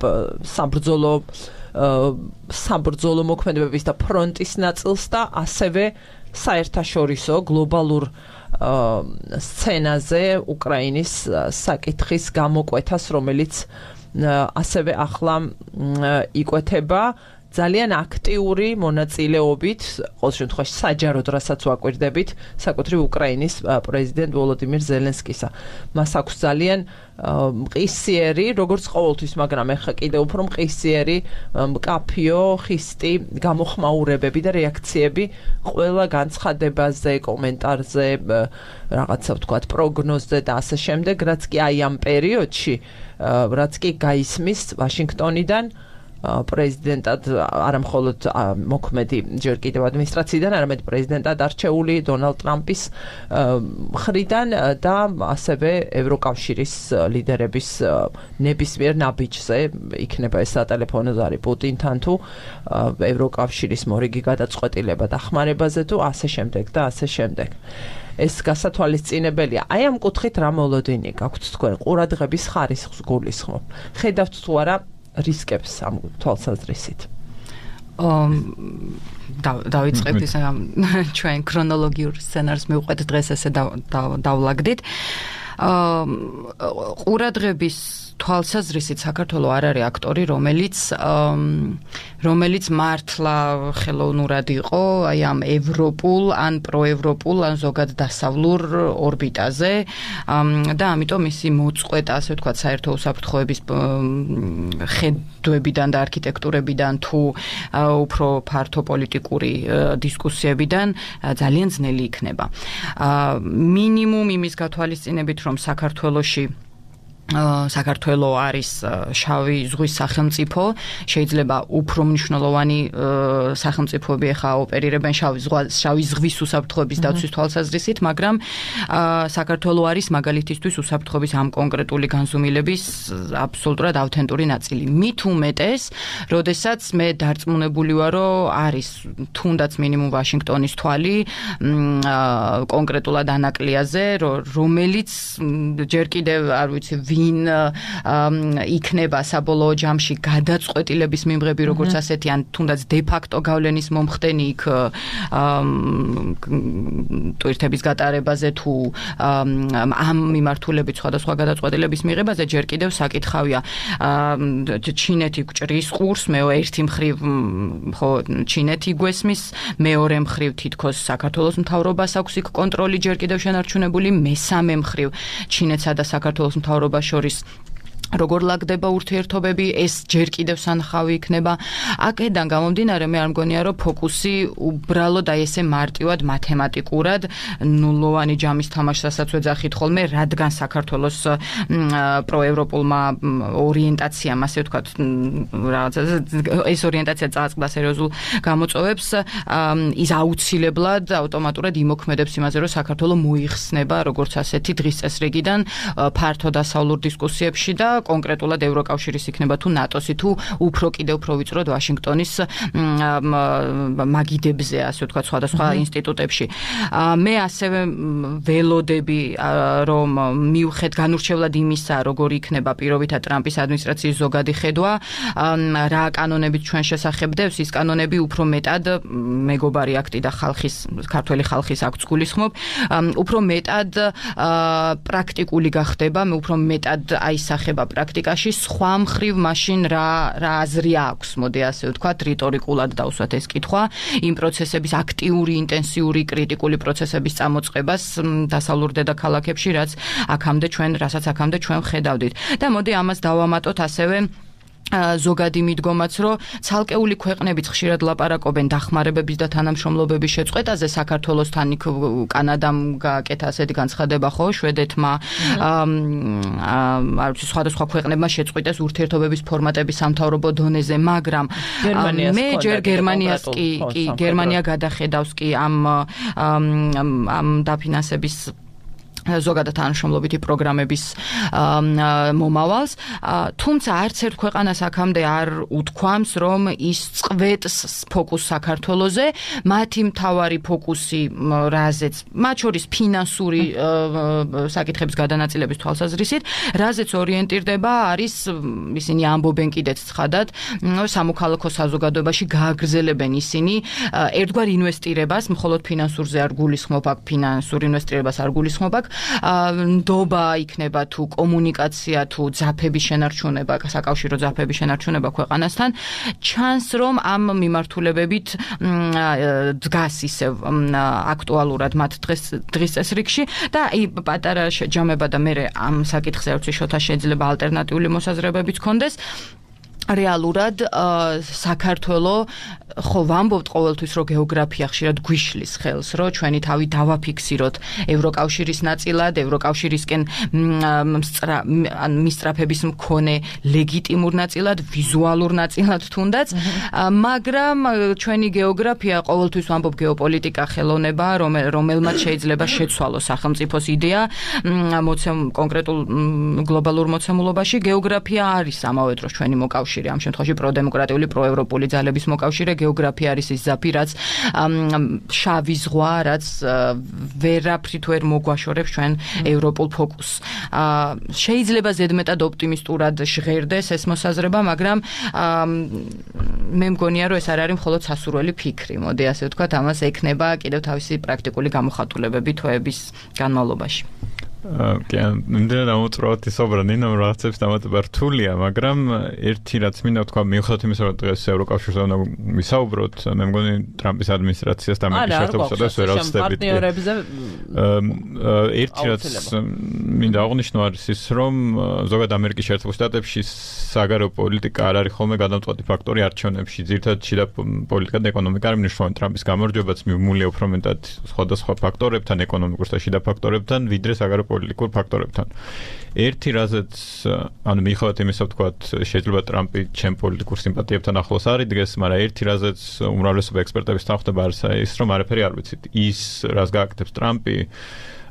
საბრძოლო მოქმედებების და ფრონტის ნაწილს და ასევე საერთაშორისო გლობალურ სცენაზე უკრაინის საკითხის გამოკვეთას, რომელიც ასევე ახლა იკვეთება ძალიან აქტიური მონაწილეობით, ყოველ შემთხვევაში საჯაროდ რასაც ვაკვირდებით, საკუთრივ უკრაინის პრეზიდენტ ვოლოდიმირ ზელენსკისა. მას აქვს ძალიან მყისიერი, როგორც ყოველთვის, მაგრამ ეხლა კიდევ უფრო მყისიერი, მკაფიო, ხისტი გამოხმაურებები და რეაქციები ყველა განცხადებაზე, კომენტარზე, რაღაცა ვთქვათ, პროგნოზზე და ასე შემდეგ, რაც კი აი ამ პერიოდში, რაც კი გაისმის ვაშინგტონიდან პრეზიდენტად არა მხოლოდ მოქმედი ჯერ კიდევ ადმინისტრაციიდან, არამედ პრეზიდენტად არჩეული დონალდ ტრამპის მხრიდან და ასევე ევროკავშირის ლიდერების ნებისმიერ ნაბიჯზე იქნება ეს სატელეფონო ზარი პუტინთან თუ ევროკავშირის მორიგი გადაწყვეტილება დახმარებაზე თუ ასე შემდეგ და ასე შემდეგ. ეს გასათვალისწინებელია. აი ამ კუთხით რა მოლოდინი გაქვთ თქვენ ყურადღების ხარისხს გულისხმობ. ხედავთ თუ არა რისკებს ამ თვალსაზრისით. დავიწყებთ ის ჩვენ ქრონოლოგიურ სცენარს მივყვეთ დღეს ესე დავლაგდით. ყურადღების თვალსაზრისით საქართველოს არ არის აქტორი, რომელიც მართლა ხელოვნურად იყო აი ამ ევროპულ ან პროევროპულ ან ზოგად დასავლურ ორბიტაზე და ამიტომ ისი მოწყვეტა, ასე ვთქვათ, საერთო უსაფრთხოების ხედვებიდან და არქიტექტურებიდან თუ უფრო ფართო პოლიტიკური დისკუსიებიდან ძალიან ძნელი იქნება. მინიმუმ იმის გათვალისწინებით, რომ საქართველო არის შავი ზღვის სახელმწიფო, შეიძლება უფრო მნიშვნელოვანი სახელმწიფოები ახლა ოპერირებენ შავი ზღვის უსაფრთხოების დაცვის თვალსაზრისით, მაგრამ საქართველო არის მაგალითისთვის უსაფრთხოების ამ კონკრეტული განზომილების აბსოლუტურად ავთენტური ნაწილი. მით უმეტეს, როდესაც მე დარწმუნებული ვარ, რომ არის თუნდაც მინიმუმ ვაშინგტონის თვალი კონკრეტულად ანაკლიაზე, რომელიც ჯერ კიდევ არ ვიცი ვინ იქნება საბოლოო ჯამში გადაწყვეტილების მიმღები როგორც ასეთი ან თუნდაც დე-ფაქტო გავლენის მომხდენი იქ ტვირთების გატარებაზე თუ ამ მიმართულებით სხვადასხვა გადაწყვეტილების მიღებაზე ჯერ კიდევ საკითხავია ჩინეთი გვჭრის ყურს ერთი მხრივ ხო ჩინეთი გვესმის მეორე მხრივ თითქოს საქართველოს მთავრობას აქვს იქ კონტროლი ჯერ კიდევ შენარჩუნებული მესამე მხრივ ჩინეთსა და საქართველოს მთავრობას შორის როგორ ლაგდება ურთიერთობები ეს ჯერ კიდევ სანახავი იქნება აქედან გამომდინარე მე არ მგონია რომ ფოკუსი უბრალოდ აი ესე მარტივად მათემატიკურად ნულოვანი ჯამის თამაშსაც ვეძახით ხოლმე რადგან საქართველოს პროევროპულმა ორიენტაციამ ასე ვთქვათ რაღაცა ეს ორიენტაცია წააწყდა სერიოზულ გამოწვევებს ის აუცილებლად ავტომატურად იმოქმედებს იმაზე რომ საქართველო მოიხსნება როგორც ასეთი დღის წესრიგიდან ფართო დასავლურ დისკუსიებში და კონკრეტულად ევროკავშირის იქნება თუ ნატოსი თუ უფრო კიდევ უფრო ვიწროდ ვაშინგტონის მაგიდებზე ასე ვთქვათ სხვადასხვა ინსტიტუტებში მე ასევე ველოდები რომ მიუხედ განურჩევლად იმისა როგორ იქნება პირობითად ტრამპის ადმინისტრაციის ზოგადი ხედვა რა კანონებით ჩვენ შესახებდებს ის კანონები უფრო მეტად მეგობარი აქტი და ქართველი ხალხის აქტს გულისხმობ უფრო მეტად პრაქტიკული გახდება მე უფრო მეტად აისახება პრაქტიკაში სხვა მხრივ მაშინ რა აზრი აქვს მოდი ასე ვთქვათ რიტორიკულად დავსვათ ეს კითხვა იმ პროცესების აქტიური ინტენსიური კრიტიკული პროცესების წამოწყებას დასავლურ დედაქალაქებში რასაც აქამდე ჩვენ ხედავდით და მოდი ამას დავამატოთ ასევე ზოგადი მიდგომაც რომ ცალკეული ქვეყნებიც ხშირად ლაპარაკობენ დახმარებების და თანამშრომლობების შეწყვეტაზე საქართველოსთან იქ კანადამ გააკეთა ასეთი განცხადება ხო შვედეთმა სხვადასხვა ქვეყნებმა შეწყვიტეს ურთიერთობების ფორმატები სამთავრობო დონეზე მაგრამ მე ჯერ გერმანია გადახედავს კი ამ დაფინანსების ზოგადად თანამშრომლობითი პროგრამების მომავალს თუმცა არც ერთ ქვეყანას აქამდე არ უთქვამს რომ ის წყვეტს ფოკუსს საქართველოზე მათი მთავარი ფოკუსი რაზეც მათ შორის ფინანსური საკითხების გადანაწილების თვალსაზრისით რაზეც ორიენტირდება არის ისინი ამბობენ კიდეც ცხადად სამოქალაქო საზოგადოებაში გააგრძელებენ ისინი ერთგვარ ინვესტირებას მხოლოდ ფინანსურზე არ გულისხმობ აქ ფინანსურ ინვესტირებას არ გულისხმობ აქ ნდობა იქნება თუ კომუნიკაცია თუ ძაფების შენარჩუნება, საკავშირო ძაფების შენარჩუნება ქვეყანასთან, ჩანს რომ ამ მიმართულებებით დგას ისევ აქტუალურად მათ დღის წესრიგში და აი პატარა შეჯამება და მე ამ საკითხზე არც შოთა შეიძლება ალტერნატიული მოსაზრებებიც ქონდეს რეალურად საქართველო ხო ვამბობთ ყოველთვის რომ გეოგრაფია ხშირად გვიშლის ხელს რომ ჩვენი თავი დავაფიქსიროთ ევროკავშირის ნაწილად ევროკავშირისკენ მისწრაფების მქონე ლეგიტიმურ ნაწილად ვიზუალურ ნაწილად თუნდაც მაგრამ ჩვენი გეოგრაფია ყოველთვის ვამბობ გეოპოლიტიკა ხელოვნება რომელმაც შეიძლება შეცვალოს სახელმწიფოს იდეა კონკრეტულ გლობალურ მოცემულობაში გეოგრაფია არის ამავე დროს ჩვენი მოკავშირე ამ შემთხვევაში პროდემოკრატიული პროევროპული ძალების მოკავშირე გეოგრაფია არის ის ზაფი რაც შავი ზღვა რაც ვერაფრით ვერ მოგვაშორებს ჩვენ ევროპულ ფოკუსს შეიძლება ზედმეტად ოპტიმისტურად ჟღერდეს ეს მოსაზრება მაგრამ მე მგონია რომ ეს არ არის მხოლოდ სასურველი ფიქრი მოდი ასე ვთქვათ ამას ექნება კიდევ თავისი პრაქტიკული გამოხატულებები თვეების განმავლობაში იმდენად ამოწურვათ ისობრა ნინომ რაღაცებს დამატება რთულია, მაგრამ ერთი რაც მინდა ვთქვა, მიუხედავად იმისა, რომ დღეს ევროკავშირზე უნდა ვისაუბროთ, მე მგონი ტრამპის ადმინისტრაციას და ამერიკის შეერთებულ შტატებს ვერ ავსდებით. ერთი რაც მინდა აღვნიშნო არის ის, რომ ზოგადად ამერიკის შეერთებულ შტატებში საგარეო პოლიტიკა არ არის ხოლმე გადამწყვეტი ფაქტორი არჩევნებში. ძირითადად შიდა პოლიტიკა და ეკონომიკა არის მნიშვნელოვანი. ტრამპის გამარჯვებაც მიმულია უფრო მეტად სხვადასხვა ფაქტორებთან, ეკონომიკურ და შიდა ფაქტორებთან, ვიდრე საგარეო პოლიტიკურ ფაქტორებთან. ერთი რაზეც, ანუ მიუხედავად იმისა, ვთქვათ, შეიძლება ტრამპი ჩემ პოლიტიკურ სიმპათიებთან ახლოს არიდგეს, მაგრამ ერთი რაზეც უმრავლესობა ექსპერტების თანხმდება არის ის, რომ არაფერი არ ვიცით. ის, რას გააკეთებს ტრამპი,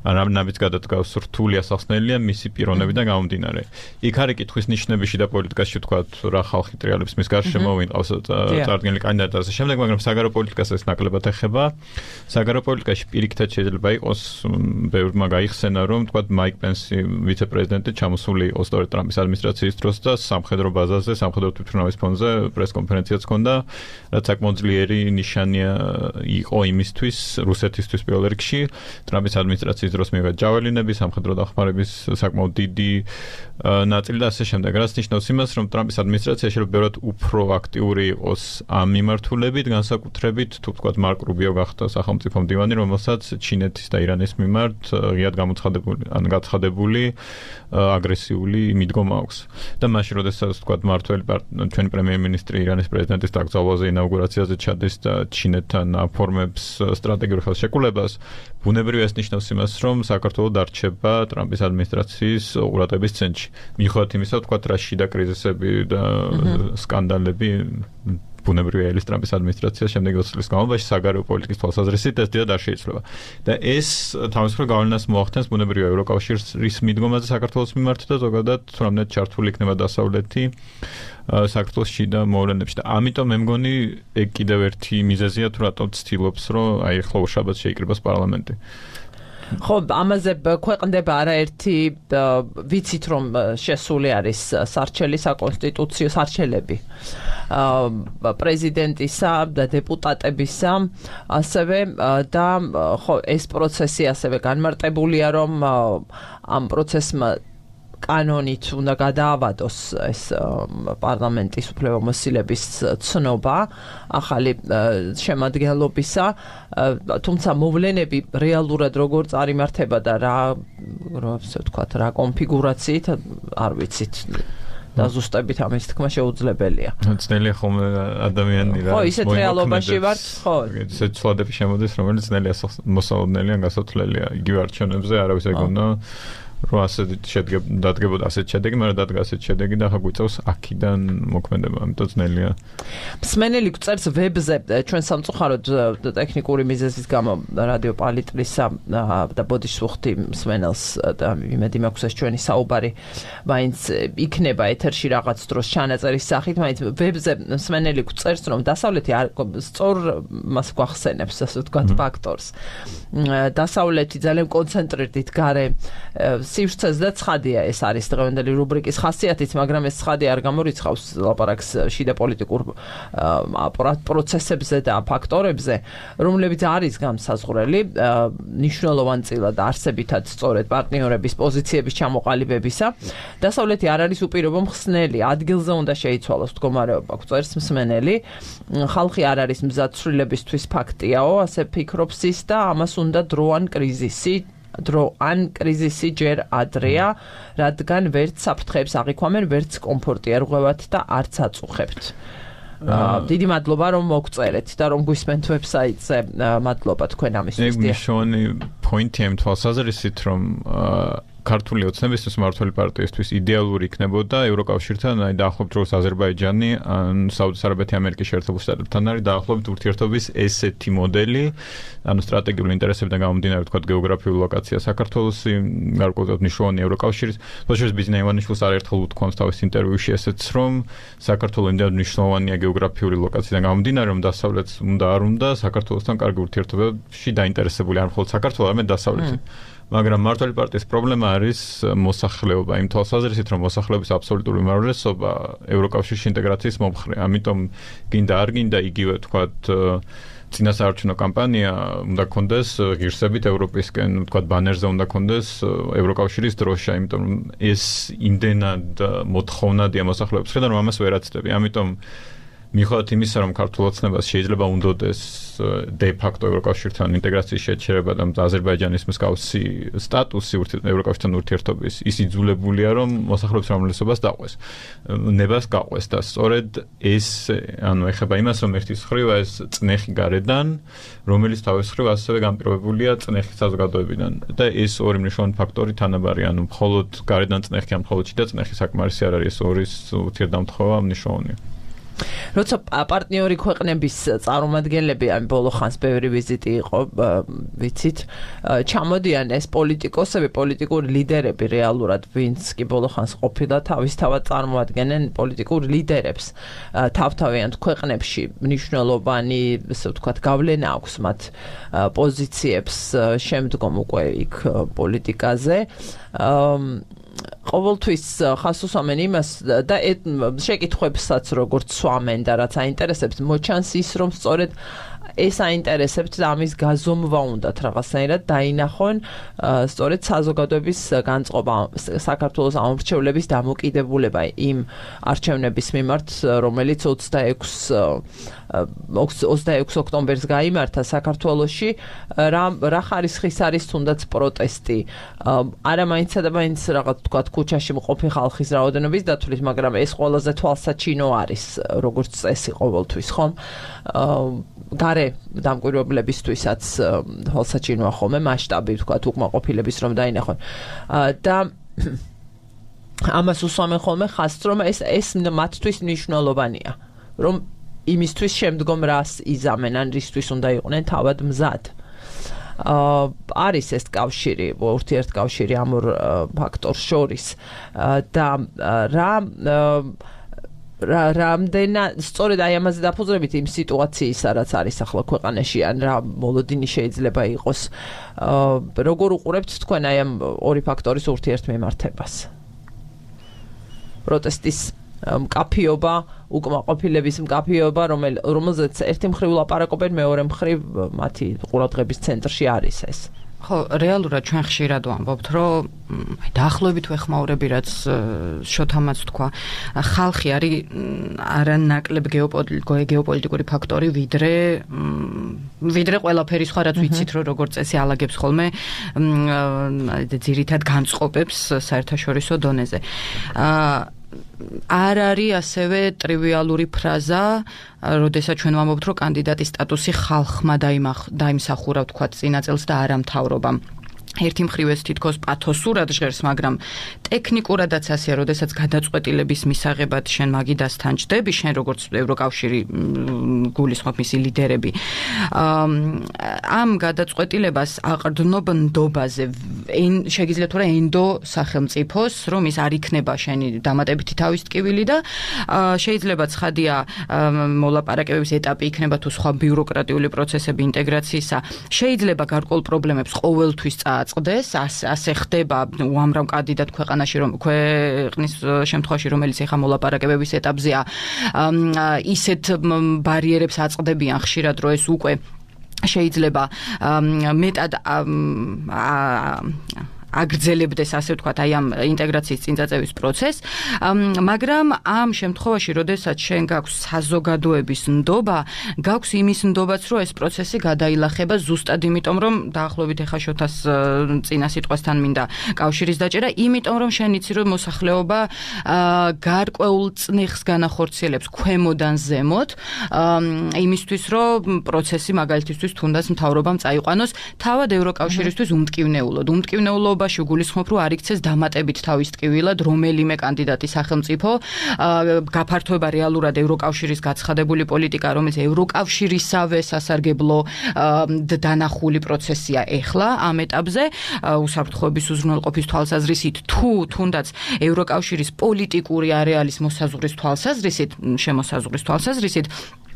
რამაც გადადგავს რთული ასახსნელია მისი პიროვნებიდან გამომდინარე. იქ არის კითხვის ნიშნები შიდა პოლიტიკაში თქვათ რა ხალხი ტრიალებს მის გარშემო ვინყავს წარდგენილი კანდიდატი და ასე შემდეგ, მაგრამ საგარეო პოლიტიკას ეს ნაკლებად ეხება. საგარეო პოლიტიკაში პირიქითაც შეიძლება იყოს ბევრმა გაიხსენა რომ თქვათ მაიკ პენსი ვიცე-პრეზიდენტი ჩამოსული იყოს სწორედ ტრამპის ადმინისტრაციის დროს და სამხედრო ბაზაზე, სამხედრო თვითმფრინავის ფონზე პრეს-კონფერენციაც ჰქონდა, რაც საკმაოდ ძლიერი ნიშანია იყო იმისთვის, რუსეთისთვის პირველ რიგში, ტრამპის ადმინისტრაციის დროს მიღება ჯაველინები, სამხედრო დახმარების საკმაოდ დიდი ნაწილი და ასე შემდეგ. რაც ნიშნავს იმას, რომ ტრამპის ადმინისტრაცია შეიძლება ბევრად უფრო აქტიური იყოს ამ მიმართულებით, განსაკუთრებით თუ ვთქვათ მარკ რუბიო გახდა სახელმწიფო მდივანი, რომელსაც ჩინეთის და ირანის მიმართ ღიად გაცხადებული აგრესიული მიდგომა აქვს. და მაშინ, როდესაც ვთქვათ მართველი ჩვენი პრემიერ-მინისტრი ირანის პრეზიდენტის დაკრძალვაზე ინაუგურაციაზე ჩადის და ჩინეთთან აფორმებს სტრატეგიურ ხელშეკრულებას, ბუნებრივია ეს ნიშნავს იმას, რომ საქართველო დარჩება ტრამპის ადმინისტრაციის ყურადღების ცენტრში. მიუხედავად იმისა, ვთქვათ რა შიდა კრიზისები და სკანდალები ბუნებრივია ელის ტრამპის ადმინისტრაცია შემდეგი 20 წლის განმავლობაში საგარეო პოლიტიკის თვალსაზრისით ეს დიდად არ შეიძლება. და ეს თავისუფლ გავლენას მოახდენს ბუნებრივია ევროკავშირის მიდგომაზე საქართველოს მიმართ და ზოგადად რამდენად ჩართული იქნება დასავლეთი საქართველოს შიდა მოვლენებში. და ამიტომ მე მგონი ეგ კიდევ ერთი მიზეზია თუ რატომ ცდილობს რომ აი ახლა შაბათს შეიკრიბოს პარლამენტი. ხო, ამაზე ქვეყნდება არაერთი ვიცით რომ შესული არის სარჩელი საკონსტიტუციო სარჩელები პრეზიდენტისა და დეპუტატებისა ასევე და ხო ეს პროცესი ასევე განმარტებულია რომ ამ პროცესმა კანონით უნდა გადაავადოს ეს პარლამენტის უფლებამოსილების ცნობა ახალი შემადგენლობისა, თუმცა მოვლენები რეალურად როგორ წარიმართება და რა ვთქვათ, რა კონფიგურაციით არ ვიცით. და ზუსტებით ამის თქმა შეუძლებელია. ძნელია ხოლმე ადამიანი რა. ხო, ისეთ რეალობაში ვართ, ხო. ისეთ ცვლადები შემოდის, რომელიც ძნელია მოსალოდნელი ან გასათვლელია. იგივე არჩევნებზე არავის ეგონა რომ ასე დადგებოდა ასეთ შედეგი, მაგრამ დადგა ასეთ შედეგი და ახლა გვიწევს აქედან მოქმედება, ამიტომ ძნელია. მსმენელი გვწერს ვებზე ჩვენ სამწუხაროდ ტექნიკური მიზეზის გამო რადიო პალიტრისა და ბოდიშს ვუხდი მსმენელს და იმედი მაქვს ეს ჩვენი საუბარი მაინც იქნება ეთერში რაღაც დროს ჩანაწერის სახით, მაინც ვებზე მსმენელი გვწერს რომ დასავლეთი სწორ მას გვახსენებს ასე ვთქვათ ფაქტორს. დასავლეთი ძალიან კონცენტრირდით გარე სივრცეს და ცხადია ეს არის დღევანდელი რუბრიკის ხასიათიც, მაგრამ ეს ცხადი არ გამორიცხავს ლაპარაკს შიდა პოლიტიკურ პროცესებზე და ფაქტორებზე, რომლებიც არის განსაზღვრელი მნიშვნელოვანწილად არსებითად სწორედ პარტნიორების პოზიციების ჩამოყალიბებისა. დასავლეთი არ არის უპირობო მხსნელი, ადგილზე უნდა შეიცვალოს მდგომარეობა, გვწერს მსმენელი. ხალხი არ არის მზად ცვლილებისთვის ფაქტიაო, ასე ფიქრობს ის და ამას უნდა დრო ან კრიზისი ჯერ ადრეა, რადგან ვერც საფრთხეებს აღიქვამენ, ვერც კომფორტი არ ღვევათ და არც აწუხებთ. დიდი მადლობა რომ მოგწერეთ და რომ გვისმენთ ვებსაიტზე. მადლობა თქვენ ამისთვის. ეგ მნიშვნელოვანი პოინტია იმ თვალსაზრისით, რომ ქართული ოცნებისთვის მმართველი პარტიისთვის იდეალური იქნებოდა ევროკავშირთან, აი დაახლოებით როგორც აზერბაიჯანი ან საუდის არაბეთი ამერიკის შეერთებულ შტატებთან არის დაახლოებით ურთიერთობის ესეთი მოდელი, ანუ სტრატეგიული ინტერესებიდან გამომდინარე, ვთქვათ, გეოგრაფიული ლოკაცია საქართველოსი, გარკვეულად მნიშვნელოვანი ევროკავშირის. თორემ ბიზნეს ივანიშვილს არაერთხელ უთქვამს თავის ინტერვიუში ესეც, რომ საქართველო იმდენად მნიშვნელოვანია გეოგრაფიული ლოკაციიდან გამომდინარე, რომ დასავლეთს უნდა არ უნდა საქართველოსთან კარგი ურთიერთობებში დაინტერესებული არ მხოლოდ საქართველო, არამედ დასავლეთი. მაგრამ მმართველი პარტიის პრობლემა არის მოსახლეობა, იმ თვალსაზრისით, რომ მოსახლეობის აბსოლუტური უმრავლესობა ევროკავშირში ინტეგრაციის მომხრე. ამიტომ გინდა არ გინდა იგივე თქვათ წინასაარჩევნო კამპანია უნდა გქონდეს ღირსებით ევროპისკენ, თქვათ ბანერზე უნდა გქონდეს ევროკავშირის დროშა, იმიტომ რომ ეს იმდენად მოთხოვნადია მოსახლეობის მხრიდან, რომ ამას ვერ აცდები. ამიტომ მიუხედავად იმისა, რომ ქართულ ოცნებას შეიძლება უნდოდეს de facto ევროკავშირთან ინტეგრაციის შეჩერება და აზერბაიჯანის მსგავსი სტატუსი ევროკავშირთან ურთიერთობის, ის იძულებულია, რომ მოსახლეობის უმრავლესობას დაყვეს, ნებას გაყვეს და სწორედ ეს, ანუ ეხება იმას, რომ ერთის მხრივ ეს წნეხი გარედან, რომელიც თავის მხრივ ასევე განპირობებულია წნეხი საზოგადოებიდან და ეს ორი მნიშვნელოვანი ფაქტორი თანაბარი, ანუ მხოლოდ გარედან წნეხი, ან მხოლოდ შიდა წნეხი საკმარისი არ არის, ეს ორის ურთიერთდამტვერვა მნიშვნელოვანია. როცა პარტნიორი ქვეყნების წარმომადგენლები ამ ბოლო ხანს ბევრი ვიზიტი იყო, ვიცით, ჩამოდიან ეს პოლიტიკოსები, პოლიტიკური ლიდერები რეალურად, ვინც კი ბოლო ხანს ყოფილა თავისთავად წარმოადგენენ პოლიტიკურ ლიდერებს თავთავიანთ ქვეყნებში, მნიშვნელოვანი, ასე ვთქვათ, გავლენა აქვს მათ პოზიციებს შემდგომ უკვე იქ პოლიტიკაზე. ყოველთვის ხას უსვამენ იმას და შეკითხვებსაც როგორც სვამენ და რაც აინტერესებს, მოჩანს ის, რომ სწორედ ეს აინტერესებთ და ამის გაზომვა უნდათ რაღაცნაირად დაინახონ სწორედ საზოგადოების განწყობა საქართველოს ამორჩევლების დამოკიდებულება იმ არჩევნების მიმართ, რომელიც 26 ოქტომბერს გაიმართა საქართველოში, რა ხარისხის არის თუნდაც პროტესტი. არა მაინცსა და მაინც რაღაც თქვათ ქუჩაში მყოფი ხალხის რაოდენობის დათვლის, მაგრამ ეს ყველაზე თვალსაჩინო არის, როგორც წესი ყოველთვის, ხომ? გარე დამკვირვებლებისთვისაც თვალსაჩინოა ხოლმე მასშტაბი, თქვათ, უკმაყოფილების რომ დაინახონ. და ამას უსვამენ ხოლმე ხაზს, რომ ეს მათთვის მნიშვნელოვანია, რომ იმისთვის შემდგომ რას იზამენ, ან რისთვის უნდა იყვნენ თავად მზად. არის ეს კავშირი, ურთიერთკავშირი ამ ორ ფაქტორს შორის და რამდენად სწორედ აი ამაზე დაფუძნებით იმ სიტუაციისა, რაც არის ახლა ქვეყანაში, ან რა მოლოდინი შეიძლება იყოს, როგორ უყურებთ თქვენ აი ამ ორი ფაქტორის ურთიერთმემართებას? პროტესტის მკაფიობა, უკმაყოფილების მკაფიობა, რომელზეც ერთი მხრივ ლაპარაკობენ, მეორე მხრივ მათი ყურადღების ცენტრში არის ეს. ხო, რეალურად ჩვენ ხშირად ვამბობთ, რომ დაახლოებით ვეხმაურები, რაც შოთამაც თქვა, ხალხი არის არანაკლებ გეოპოლიტიკური ფაქტორი, ვიდრე ყველაფერი სხვა, რაც ვიცით, რომ როგორც წესი ალაგებს ხოლმე ძირითად განწყობებს საერთაშორისო დონეზე. არ არის ასევე ტრივიალური ფრაზა, როდესაც ჩვენ ვამბობთ, რომ კანდიდატის სტატუსი ხალხმა დაიმსახურა, ვთქვათ, წინა წელს და არა მთავრობამ. ერთი მხრივ ეს თითქოს პათოსურად ჟღერს, მაგრამ ტექნიკურადაც ასეა, როდესაც გადაწყვეტილების მისაღებად შენ მაგიდასთან ჭდები, შენ როგორც ევროკავშირი გულისხმობ მისი ლიდერები, ამ გადაწყვეტილებას აყრდნობ ნდობაზე, შეგიძლიათ თუ რა ენდო სახელმწიფოს, რომ ის არ იქნება შენი დამატებითი თავის ტკივილი და შეიძლება ცხადია მოლაპარაკებების ეტაპი იქნება თუ სხვა ბიუროკრატიული პროცესები ინტეგრაციისა, შეიძლება გარკვეულ პრობლემებს ყოველთვის წააწყდეს, ასე ხდება უამრავ კანდიდატ ქვეყნის შემთხვევაში, რომელიც ეხა მოლაპარაკებების ეტაპზეა, ისეთ ბარიერებს აწყდებიან ხშირად, რომ ეს უკვე შეიძლება მეტად აგრძელებდეს, ასე ვთქვათ, აი ამ ინტეგრაციის წინწაწევის პროცესს, მაგრამ ამ შემთხვევაში, როდესაც შენ გაქვს საზოგადოების ნდობა, გაქვს იმის ნდობაც, რომ ეს პროცესი გადაილახება ზუსტად იმიტომ, რომ დაახლოებით ეხა შოთას წინა სიტყვასთან მინდა კავშირის დაჭერა, იმიტომ რომ შენ იცი, რომ მოსახლეობა გარკვეულ წნეხს განახორციელებს ქვემოდან ზემოთ, იმისთვის, რომ პროცესი მაგალითისთვის თუნდაც მთავრობამ წაიყვანოს, თავად ევროკავშირისთვის უმტკივნეულობა გულისხმობ, რომ არ იქცეს დამატებით თავის ტკივილად რომელიმე კანდიდატი სახელმწიფო, გაფართოება რეალურად ევროკავშირის გაცხადებული პოლიტიკა, რომელიც ევროკავშირისავე სასარგებლო დანახული პროცესია ეხლა ამ ეტაპზე, უსაფრთხოების უზრუნველყოფის თვალსაზრისით, თუ თუნდაც ევროკავშირის პოლიტიკური არეალის შემოსაზღვრის თვალსაზრისით,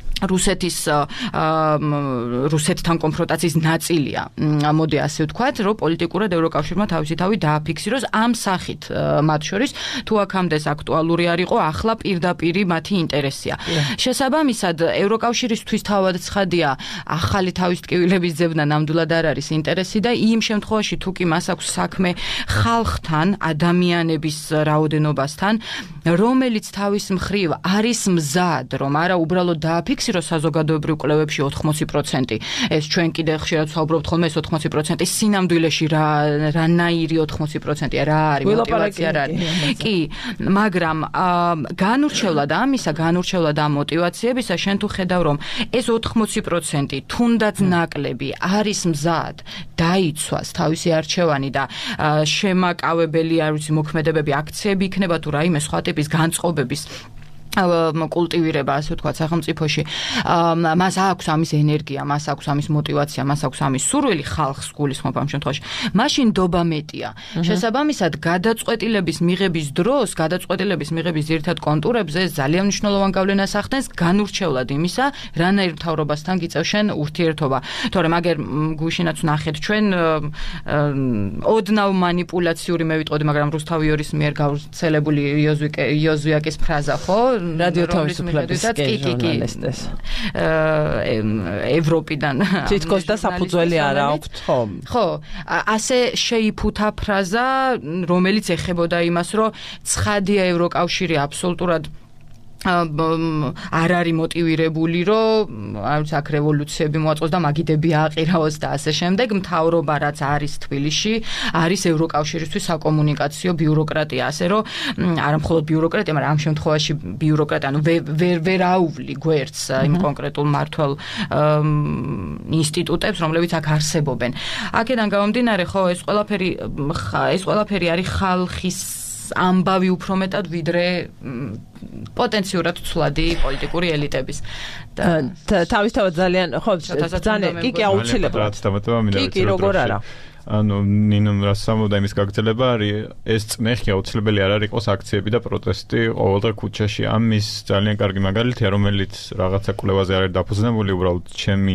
რუსეთთან კონფრონტაციის ნაწილია. მოდი ასე ვთქვათ, რომ პოლიტიკურად ევროკავშირმა თავისი თავი დააფიქსიროს ამ სახით მათ შორის, თუ აქამდე აქტუალური არ იყო, ახლა პირდაპირი მათი ინტერესია. შესაბამისად, ევროკავშირისთვის თავად ცხადია, ახალი თავის ტკივილების ძებნა ნამდვილად არ არის ინტერესი და იმ შემთხვევაში, თუ კი მას აქვს საქმე ხალხთან, ადამიანების რაოდენობასთან, რომელიც თავის მხრივ არის მზად, რომ არა უბრალოდ დააფიქსიროს საზოგადოებრივ კვლევებში 80%. ეს ჩვენ კიდე ხშირად ვსაუბრობთ ხოლმე ეს 80% სინამდვილეში რანაირი 80%-ია, რა არის мотиваცია რა არის. კი, მაგრამ განურჩევლად ამ мотиваციებისა შენ თუ ხედავ რომ ეს 80% თუნდაც ნაკლები არის მზად დაიცვას თავისი არჩევანი და შემაკავებელი არ ვიცი მოქმედებები, აქციები იქნება თუ რაიმე სხვა ტიპის განწყობების კულტივირება, ასე ვთქვათ, სახელმწიფოში. მას აქვს ამის ენერგია, მას აქვს ამის мотиваცია, მას აქვს ამის სურვილი ხალხს გულისხმობ ამ შემთხვევაში. მაშინ დობა მეტია. შესაბამისად, გადაწყვეტილების მიღების დროს, გადაწყვეტილების მიღების ძირითად კონტურებზე ძალიან მნიშვნელოვან გავლენას ახდენს განურჩევლად იმისა, რანაირ მთავრობასთან გიწევშენ ურთიერთობა. თორემ აგერ გუშინაც ნახეთ ჩვენ ოდნავ манипуляციური მე ვიტყოდი, მაგრამ რუსთავიორის მიერ გავრცელებული იოზუაკის ფრაზა, ხო? რადიო თავისუფლების ჟურნალისტის ევროპიდან თითქოს და საფუძველი არა აქვთ ხო ასე შეიფუთა ფრაზა რომელიც ეხებოდა იმას რომ ცხადია ევროკავშირი აბსოლუტურად არ არის მოტივირებული რომ აქ რევოლუციები მოაწყოს და მაგიდები ააყირაოს და ასე შემდეგ მთავრობა რაც არის თბილისში არის ევროკავშირისთვის საკომუნიკაციო ბიუროკრატია ასე რომ არა მხოლოდ ბიუროკრატია მაგრამ ამ შემთხვევაში ბიუროკრატია ანუ ვერ აუვლი გვერდს იმ კონკრეტულ მმართველ ინსტიტუტებს რომლებიც აქ არსებობენ აქედან გამომდინარე ხო ეს ყველაფერი არის ხალხის ამბავი უფრო მეტად ვიდრე პოტენციურად ცვლადი პოლიტიკური ელიტების და თავისთავად ძალიან ხო ძალიან კი აუცილებლად კი როგორ არა ანუ ნინომ რას სამოდა იმის გაგრძელება არის ეს წნეხი აუცილებელი არ არის ყოს აქციები და პროტესტი ყოველდღე ქუჩაში ამის ძალიან კარგი მაგალითია რომელიც რაღაცა კვლევაზე არის დაფუძნებული უბრალოდ ჩემი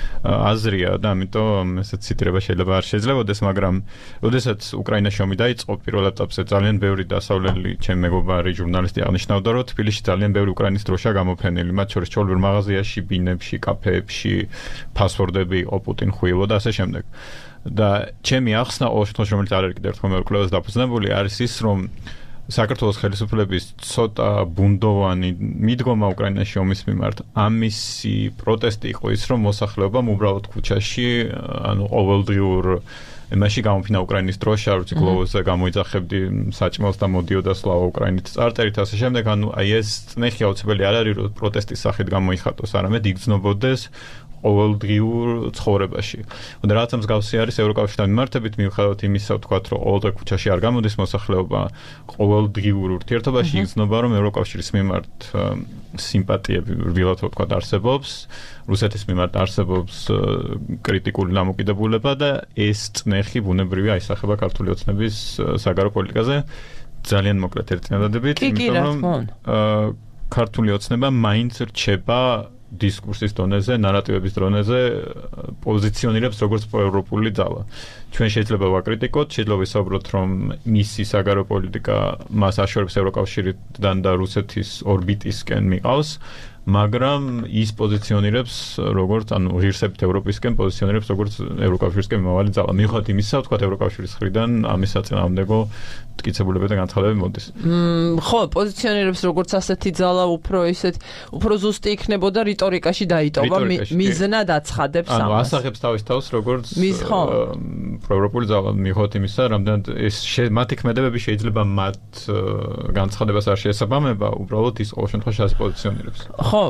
აზრია და ამიტომ ესე ციტირება შეიძლება არ შეიძლებაოდეს მაგრამ ოდესაც უკრაინაში ომი დაიწყო პირველ ეტაპზე ძალიან ბევრი დასავლელი ჩემი მეგობარი ჟურნალისტი აღნიშნავდა რომ თბილისში ძალიან ბევრი უკრაინის დროშა გამოფენილი მათ შორის ჩოლბურ მაღაზიაში ბინებში კაფეებში ფასვორდები იყო პუტინ ხუილო და ასე შემდეგ და ჩემი ახსნა ყოველ შემთხვევაში რომელიც არ არის კიდევ ერთხელ მეორე კვლევაზე დაფუძნებული არის ის რომ საქართველოს ხელისუფლების ცოტა ბუნდოვანი მიდგომა უკრაინაში ომის მიმართ ამისი პროტესტი იყო ის რომ მოსახლეობამ უბრალოდ ქუჩაში ანუ ყოველდღიურ იმაში გამოფინა უკრაინის დროშა როცა გლოვზე გამოიძახებდი საჭმელს და მოდიოდა სლავა უკრაინით წარწერით ასე შემდეგ ანუ აი ეს წნეხი აუცილებელი არ არის რომ პროტესტის სახით გამოიხატოს არამედ იგრძნობოდეს ყოველდღიურ ცხოვრებაში. და რაც მსგავსი არის ევროკავშირთან მიმართებით, მიუხედავად იმისა, ვთქვათ, რომ ყოველდღე ქუჩაში არ გამოდის მოსახლეობა, ყოველდღიურ ურთიერთობაში იგრძნობა, რომ ევროკავშირის მიმართ სიმპათიები რბილად ვთქვათ არსებობს, რუსეთის მიმართ არსებობს კრიტიკული დამოკიდებულება და ეს წნეხი ბუნებრივია აისახება ქართული ოცნების საგარეო პოლიტიკაზე ძალიან მოკლედ ერთნაირადებით, იმიტომ რომ ქართული ოცნება მაინც რჩება დისკურსის დონეზე, ნარატივების დონეზე პოზიციონირებს როგორც პროევროპული ძალა. ჩვენ შეიძლება ვაკრიტიკოთ, შეიძლება ვისაუბროთ, რომ მისი საგარეო პოლიტიკა მას აშორებს ევროკავშირიდან და რუსეთის ორბიტისკენ მიყავს, მაგრამ ის პოზიციონირებს როგორც, ანუ ღირსებით ევროპისკენ პოზიციონირებს როგორც ევროკავშირისკენ მომავალი ძალა. მიუხედავად იმისა, ვთქვათ, ევროკავშირის მხრიდან ამის საწინააღმდეგო მტკიცებულება და განცხადებები მოდის. ხო, პოზიციონირებს როგორც ასეთი ძალა უფრო ზუსტი იქნებოდა რიტორიკაში დაიტოვა, მიზნად აცხადებს ამას. ანუ ასახებს თავის თავს როგორც პროევროპული ძალა, მიუხედავად იმისა, რამდენად ეს მათი ქმედებები შეიძლება მათ განცხადებას არ შეესაბამება, უბრალოდ ის ყოველ შემთხვევაში ასე პოზიციონირებს. ხო,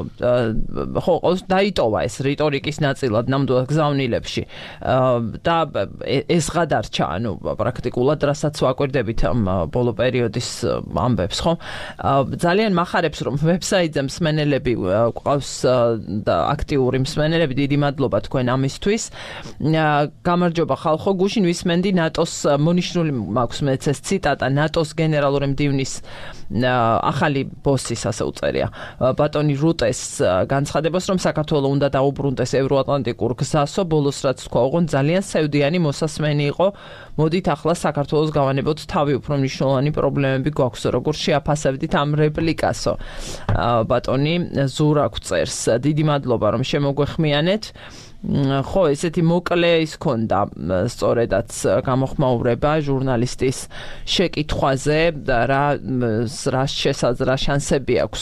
დაიტოვა ეს რიტორიკის ნაწილად ნამდვილად გზავნილებში. და ეს გადარჩა, ანუ პრაქტიკულად რასაც ვაკვირდებით ბოლო პერიოდის ამბებს, ხო? ძალიან მახარებს, რომ ვებსაიტზე მსმენელები ყავს და აქტიური მსმენელები, დიდი მადლობა თქვენ ამისთვის. გამარჯობა ხალხო, გუშინ ვისმენდი ნატოს მონიშნული მაქვს მეც ეს ციტატა ნატოს გენერალური მდივნის ახალი ბოსის ასე უწერია. ბატონი რუტეს განცხადებას, რომ საქართველოს უნდა დაუბრუნდეს ევროატლანტიკურ გზასო, ბოლოს რაც თქვა, ოღონდ ძალიან სევდიანი მოსასმენი იყო. მოდით ახლა საქართველოს გავანებოთ თავი უფრო მნიშვნელოვანი პრობლემები გვაქვს, როგორ შეაფასებდით ამ რეპლიკასო. ბატონი ზურაკ წერს, დიდი მადლობა რომ შემოგვეხმიანეთ. ხო, ესეთი მოკლე ის ქონდა სწორედაც გამოხმაურება ჟურნალისტის შეკითხვაზე და რა შანსები აქვს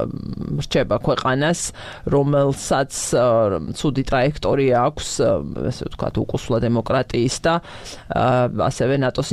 რჩება ქვეყანას, რომელსაც ცუდი ტრაექტორია აქვს, ესე ვთქვათ, უკუსვლა დემოკრატიის და ასევე ნატოს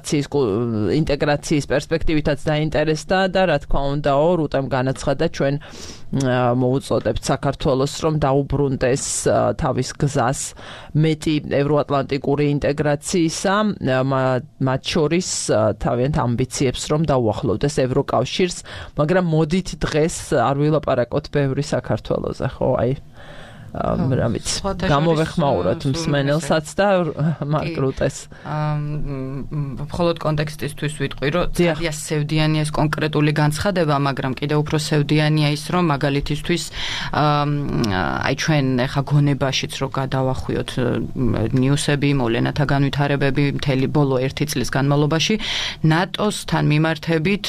ინტეგრაციის პერსპექტივითაც დაინტერესდა და რა თქმა უნდა, რუტემ განაცხადა ჩვენ მოუწოდებთ საქართველოს რომ დაუბრუნდეს თავის გზას მეტი ევროატლანტიკური ინტეგრაციისა, მათ შორის თავიანთ ამბიციებს რომ დაუახლოვდეს ევროკავშირს, მაგრამ მოდით დღეს არ ვილაპარაკოთ ბევრი საქართველოზე, ხო, აი რამით გამოვეხმაუროთ მსმენელსაც და მარკ რუტეს. მხოლოდ კონტექსტისთვის ვიტყვი, რომ ძალიან სევდიანია ეს კონკრეტული განცხადება, მაგრამ კიდევ უფრო სევდიანია ის, რომ მაგალითისთვის აი ჩვენ ახლა გონებაშიც რო გადავახვიოთ ნიუსები, მოვლენათა განვითარებები მთელი ბოლო 1 წლის განმავლობაში, ნატოსთან მიმართებით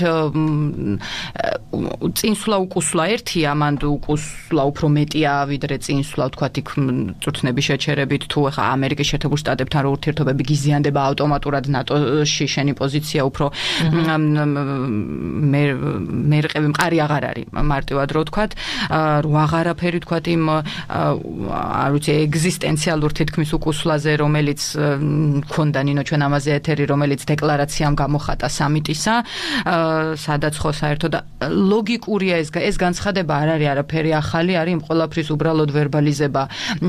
წინსვლა უკუსვლა ერთია, მანდ უკუსვლა უფრო მეტია ვიდრე წინსვლა ვთქვათ იქ წვრთნების შეჩერებით თუ ახლა ამერიკის შეერთებულ შტატებთან რო ურთიერთობები გიზიანდება ავტომატურად ნატოში შენი პოზიცია უფრო მერყევი მყარი აღარ არის მარტივად რო ვთქვათ რო აღარაფერი ვთქვათ იმ არ ვიცი ეგზისტენციალურ თითქმის უკუსვლაზე რომელიც მქონდა ნინო ჩვენ ამაზე ეთერი რომელიც დეკლარაციამ გამოხატა სამიტისა სადაც ხო საერთოდ ლოგიკურია ეს განცხადება არ არის არაფერი ახალი არის იმ ყველაფრის უბრალოდ ვერბალიზება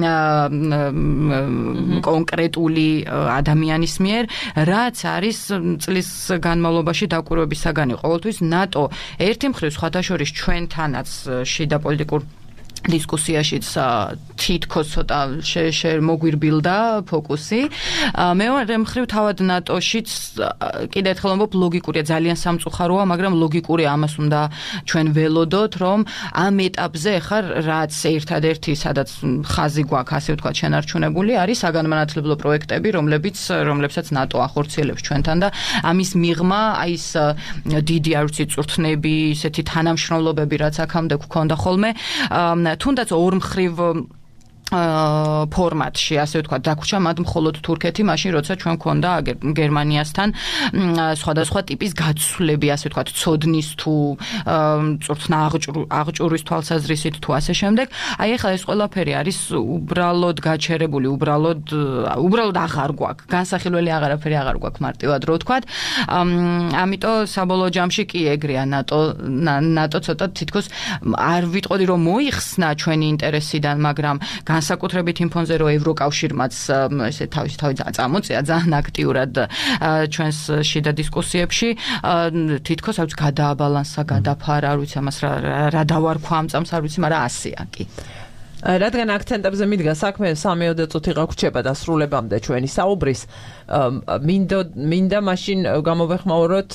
კონკრეტული ადამიანის მიერ რაც არის წლის განმავლობაში დაკვირვების საგანი ყოველთვის ნატო ერთი მხრივ სხვათა შორის ჩვენთანაც შიდა პოლიტიკურ დისკუსიაშიც თითქოს ცოტა მოგვირბილდა ფოკუსი. მეორე მხრივ თავად ნატოშიც კიდე ერთხელ ვამბობ ლოგიკურია ძალიან სამწუხაროა, მაგრამ ლოგიკურია ამას უნდა ჩვენ ველოდოთ, რომ ამ ეტაპზე ხა რაც ერთადერთი სადაც ხაზი გვაქვს, ასე ვთქვათ, შენარჩუნებული არის საგანმანათლებლო პროექტები, რომლებსაც ნატო ახორციელებს ჩვენთან და ამის მიღმა აი ეს დიდი არ ვიცი წვრთნები, ისეთი თანამშრომლობები რაც აქამდე გქონდა ხოლმე თუნდაც ორმხრივ ფორმატში, ასე ვთქვათ, დაგვრჩა მათ მხოლოდ თურქეთი, მაშინ როცა ჩვენ გქონდა გერმანიასთან სხვადასხვა ტიპის გაცვლები, ასე ვთქვათ, ცოდნის თუ წვრთნა აღჭურვის თვალსაზრისით თუ ასე შემდეგ. აი ახლა ეს ყველაფერი არის უბრალოდ გაჩერებული, უბრალოდ აღარ გვაქვს. განსახილველი აღარაფერი აღარ გვაქვს მარტივად რო ვთქვათ. ამიტომ საბოლოო ჯამში კი ეგრეა ნატო ცოტა თითქოს არ ვიტყოდი რომ მოიხსნა ჩვენი ინტერესიდან, მაგრამ განსაკუთრებით იმ ფონზე რომ ევროკავშირმაც ესე თავისი წამოწია ძალიან აქტიურად ჩვენს შიდა დისკუსიებში თითქოს აქვს გადააბალანსა, გადაფარა, არ ვიცი ამას რა დავარქვა ამ წამს, არ ვიცი, მაგრამ ასეა კი. რადგან აქცენტებზე მიდგა საქმე 3-4 წუთი გაგვრჩება დასრულებამდე ჩვენი საუბრის, მინდა მაშინ გამოვეხმაუროთ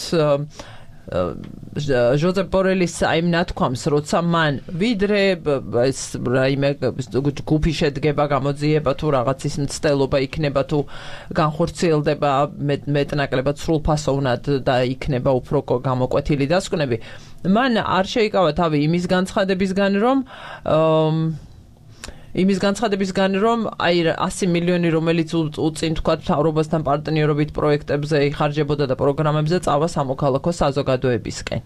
ჟოზეპ ბორელის აიმ ნათქვამს, როცა მან ვიდრე ეს რაიმე გუფი შედგება, გამოძიება თუ რაღაც ის მცდელობა იქნება თუ განხორციელდება მეტნაკლებად სრულფასოვნად და იქნება უფრო გამოკვეთილი დასკვნები, მან არ შეიკავა თავი იმის განცხადებისგან რომ აი 100 მილიონი რომელიც უწინ თქვათ მთავრობასთან პარტნიორობით პროექტებზე იხარჯებოდა და პროგრამებზე წავა სამოქალაქო საზოგადოებისკენ.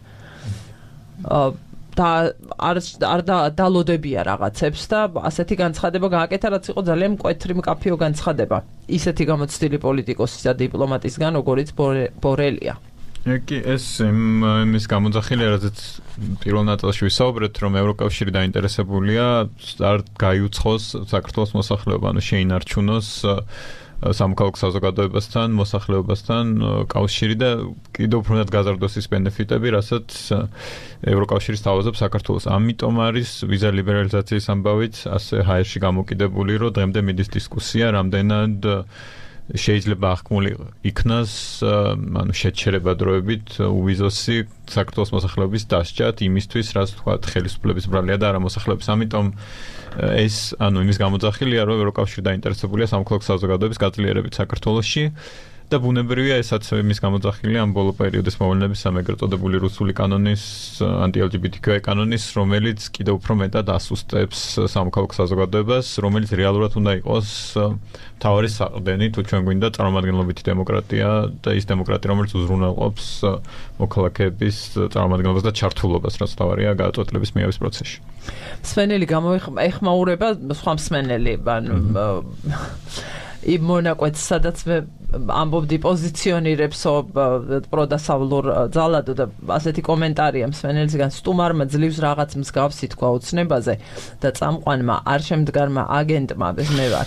და არ დალოდებია რაღაცებს და ასეთი განცხადება გააკეთა, რაც იყო ძალიან მკვეთრი მკაფიო განცხადება. ისეთი გამოცდილი პოლიტიკოსის და დიპლომატისგან, როგორიც ბორელია. კი ეს იმის გამოძახილია, რადგან პირველ ნაწილში ვისაუბრეთ, რომ ევროკავშირი დაინტერესებულია არ გაიუცხოს საქართველოს მოსახლეობა, ანუ შეინარჩუნოს სამოქალაქო საზოგადოებასთან, მოსახლეობასთან კავშირი და კიდევ უფრო მეტად გაზარდოს ის ბენეფიტები, რასაც ევროკავშირის თავაზობს საქართველოს. ამიტომ არის ვიზა ლიბერალიზაციის ამბავით ასე ჰაერში გამოკიდებული, რომ დღემდე მიდის დისკუსია, რამდენად შეიძლება აღქმული იქნას, ანუ შეჩერება დროებით უვიზოსი საქართველოს მოსახლეობის დასჯათ იმისთვის, რაც თქვათ ხელისუფლების ბრალია და არა მოსახლეობის. ამიტომ ეს, ანუ იმის გამოძახილია, რომ ევროკავშირი დაინტერესებულია სამოქალაქო საზოგადოების გაძლიერებით საქართველოში და ბუნებრივია ესაც იმის გამოძახილია ამ ბოლო პერიოდის მოვლენების ეგრეთ წოდებული რუსული კანონის, ანტი-LGBTQ კანონის, რომელიც კიდევ უფრო მეტად ასუსტებს სამოქალაქო საზოგადოებას, რომელიც რეალურად უნდა იყოს მთავარი საყრდენი, თუ ჩვენ გვინდა წარმომადგენლობითი დემოკრატია და ის დემოკრატია, რომელიც უზრუნველყოფს მოქალაქეების წარმომადგენლობას და ჩართულობას, რაც თავარია გადაწყვეტილების მიღების პროცესში. მსმენელი გამოეხმაურება სხვა მსმენელი, იმ მონაკვეთს, სადაც მე ამბობდი პოზიციონირებსო პროდასავლურ ძალადო და ასეთი კომენტარია მსმენელისგან სტუმარმა ძლივს რაღაც მსგავსი თქვა ოცნებაზე და წამყვანმა არ შემდგარმა აგენტმა მე ვარ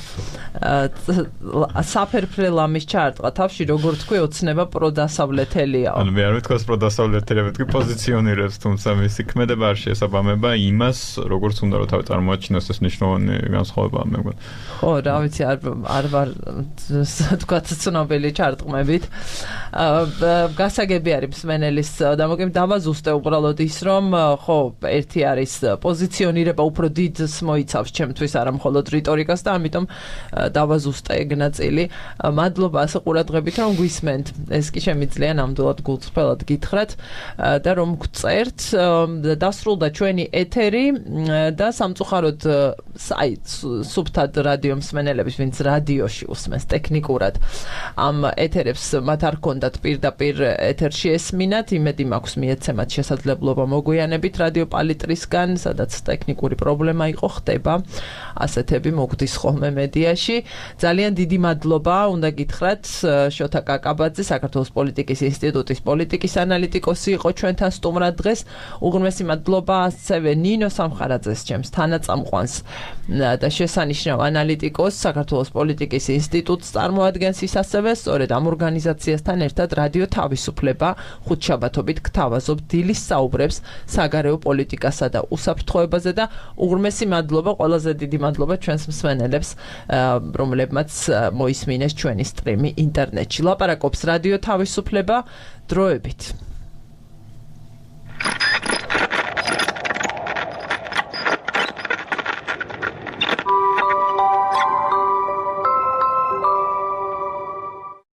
საფერფრე ლამის ჩაარტყა თავში როგორ თქვი ოცნება პროდასავლეთელია ანუ მე არ ვთქვას პროდასავლეთელია ვთქვი პოზიციონირებს თუმცა მისი ქმედება არ შეესაბამება იმას როგორც უნდა რომ თავი წარმოაჩინოს ეს მნიშვნელოვანი განსხვავებაა მე მგონი ხო რა ვიცი არ ვარ თქვა ცნობილი ჩარტყმებით გასაგები არის მსმენელის და მოგემ დავაზუსტე უბრალოდ ის რომ ხო ერთი არის პოზიციონირება უფრო დიდს მოიცავს ჩემთვის არა მხოლოდ რიტორიკას და ამიტომ დავაზუსტე ეგ ნაწილი მადლობა ასე ყურადღებით რომ გვისმენთ ეს კი შემიძლია ნამდვილად გულწრფელად გითხრათ და რომ გწერთ დასრულდა ჩვენი ეთერი და სამწუხაროდ აი სუბტად რადიო მსმენელების ვინც რადიოში უსმენს ტექნიკურად ამ ეთერებს მათ არ ქონდათ პირდაპირ ეთერში ესმინათ იმედი მაქვს მიეცემათ შესაძლებლობა მოგვიანებით რადიო პალიტრისგან სადაც ტექნიკური პრობლემა იყო ხდება ასეთები მოგვდის ხოლმე მედიაში ძალიან დიდი მადლობა უნდა გითხრათ შოთა კაკაბაძე საქართველოს პოლიტიკის ინსტიტუტის პოლიტიკის ანალიტიკოსი იყო ჩვენთან სტუმრად დღეს უღრმესი მადლობა ასევე ნინო სამხარაძეს ჩემს თანაწამყვანს და შესანიშნავ ანალიტიკოს საქართველოს პოლიტიკის ინსტიტუტს წარმოადგენს ის ასევე სწორედ ამ ორგანიზაციასთან ერთად რადიო თავისუფლება ხუთშაბათობით გთავაზობ დილის საუბრებს საგარეო პოლიტიკასა და უსაფრთხოებაზე და უღრმესი მადლობა ყველაზე დიდი მადლობა ჩვენს მსმენელებს რომლებმაც მოისმინეს ჩვენი სტრიმი ინტერნეტში ლაპარაკობს რადიო თავისუფლება დროებით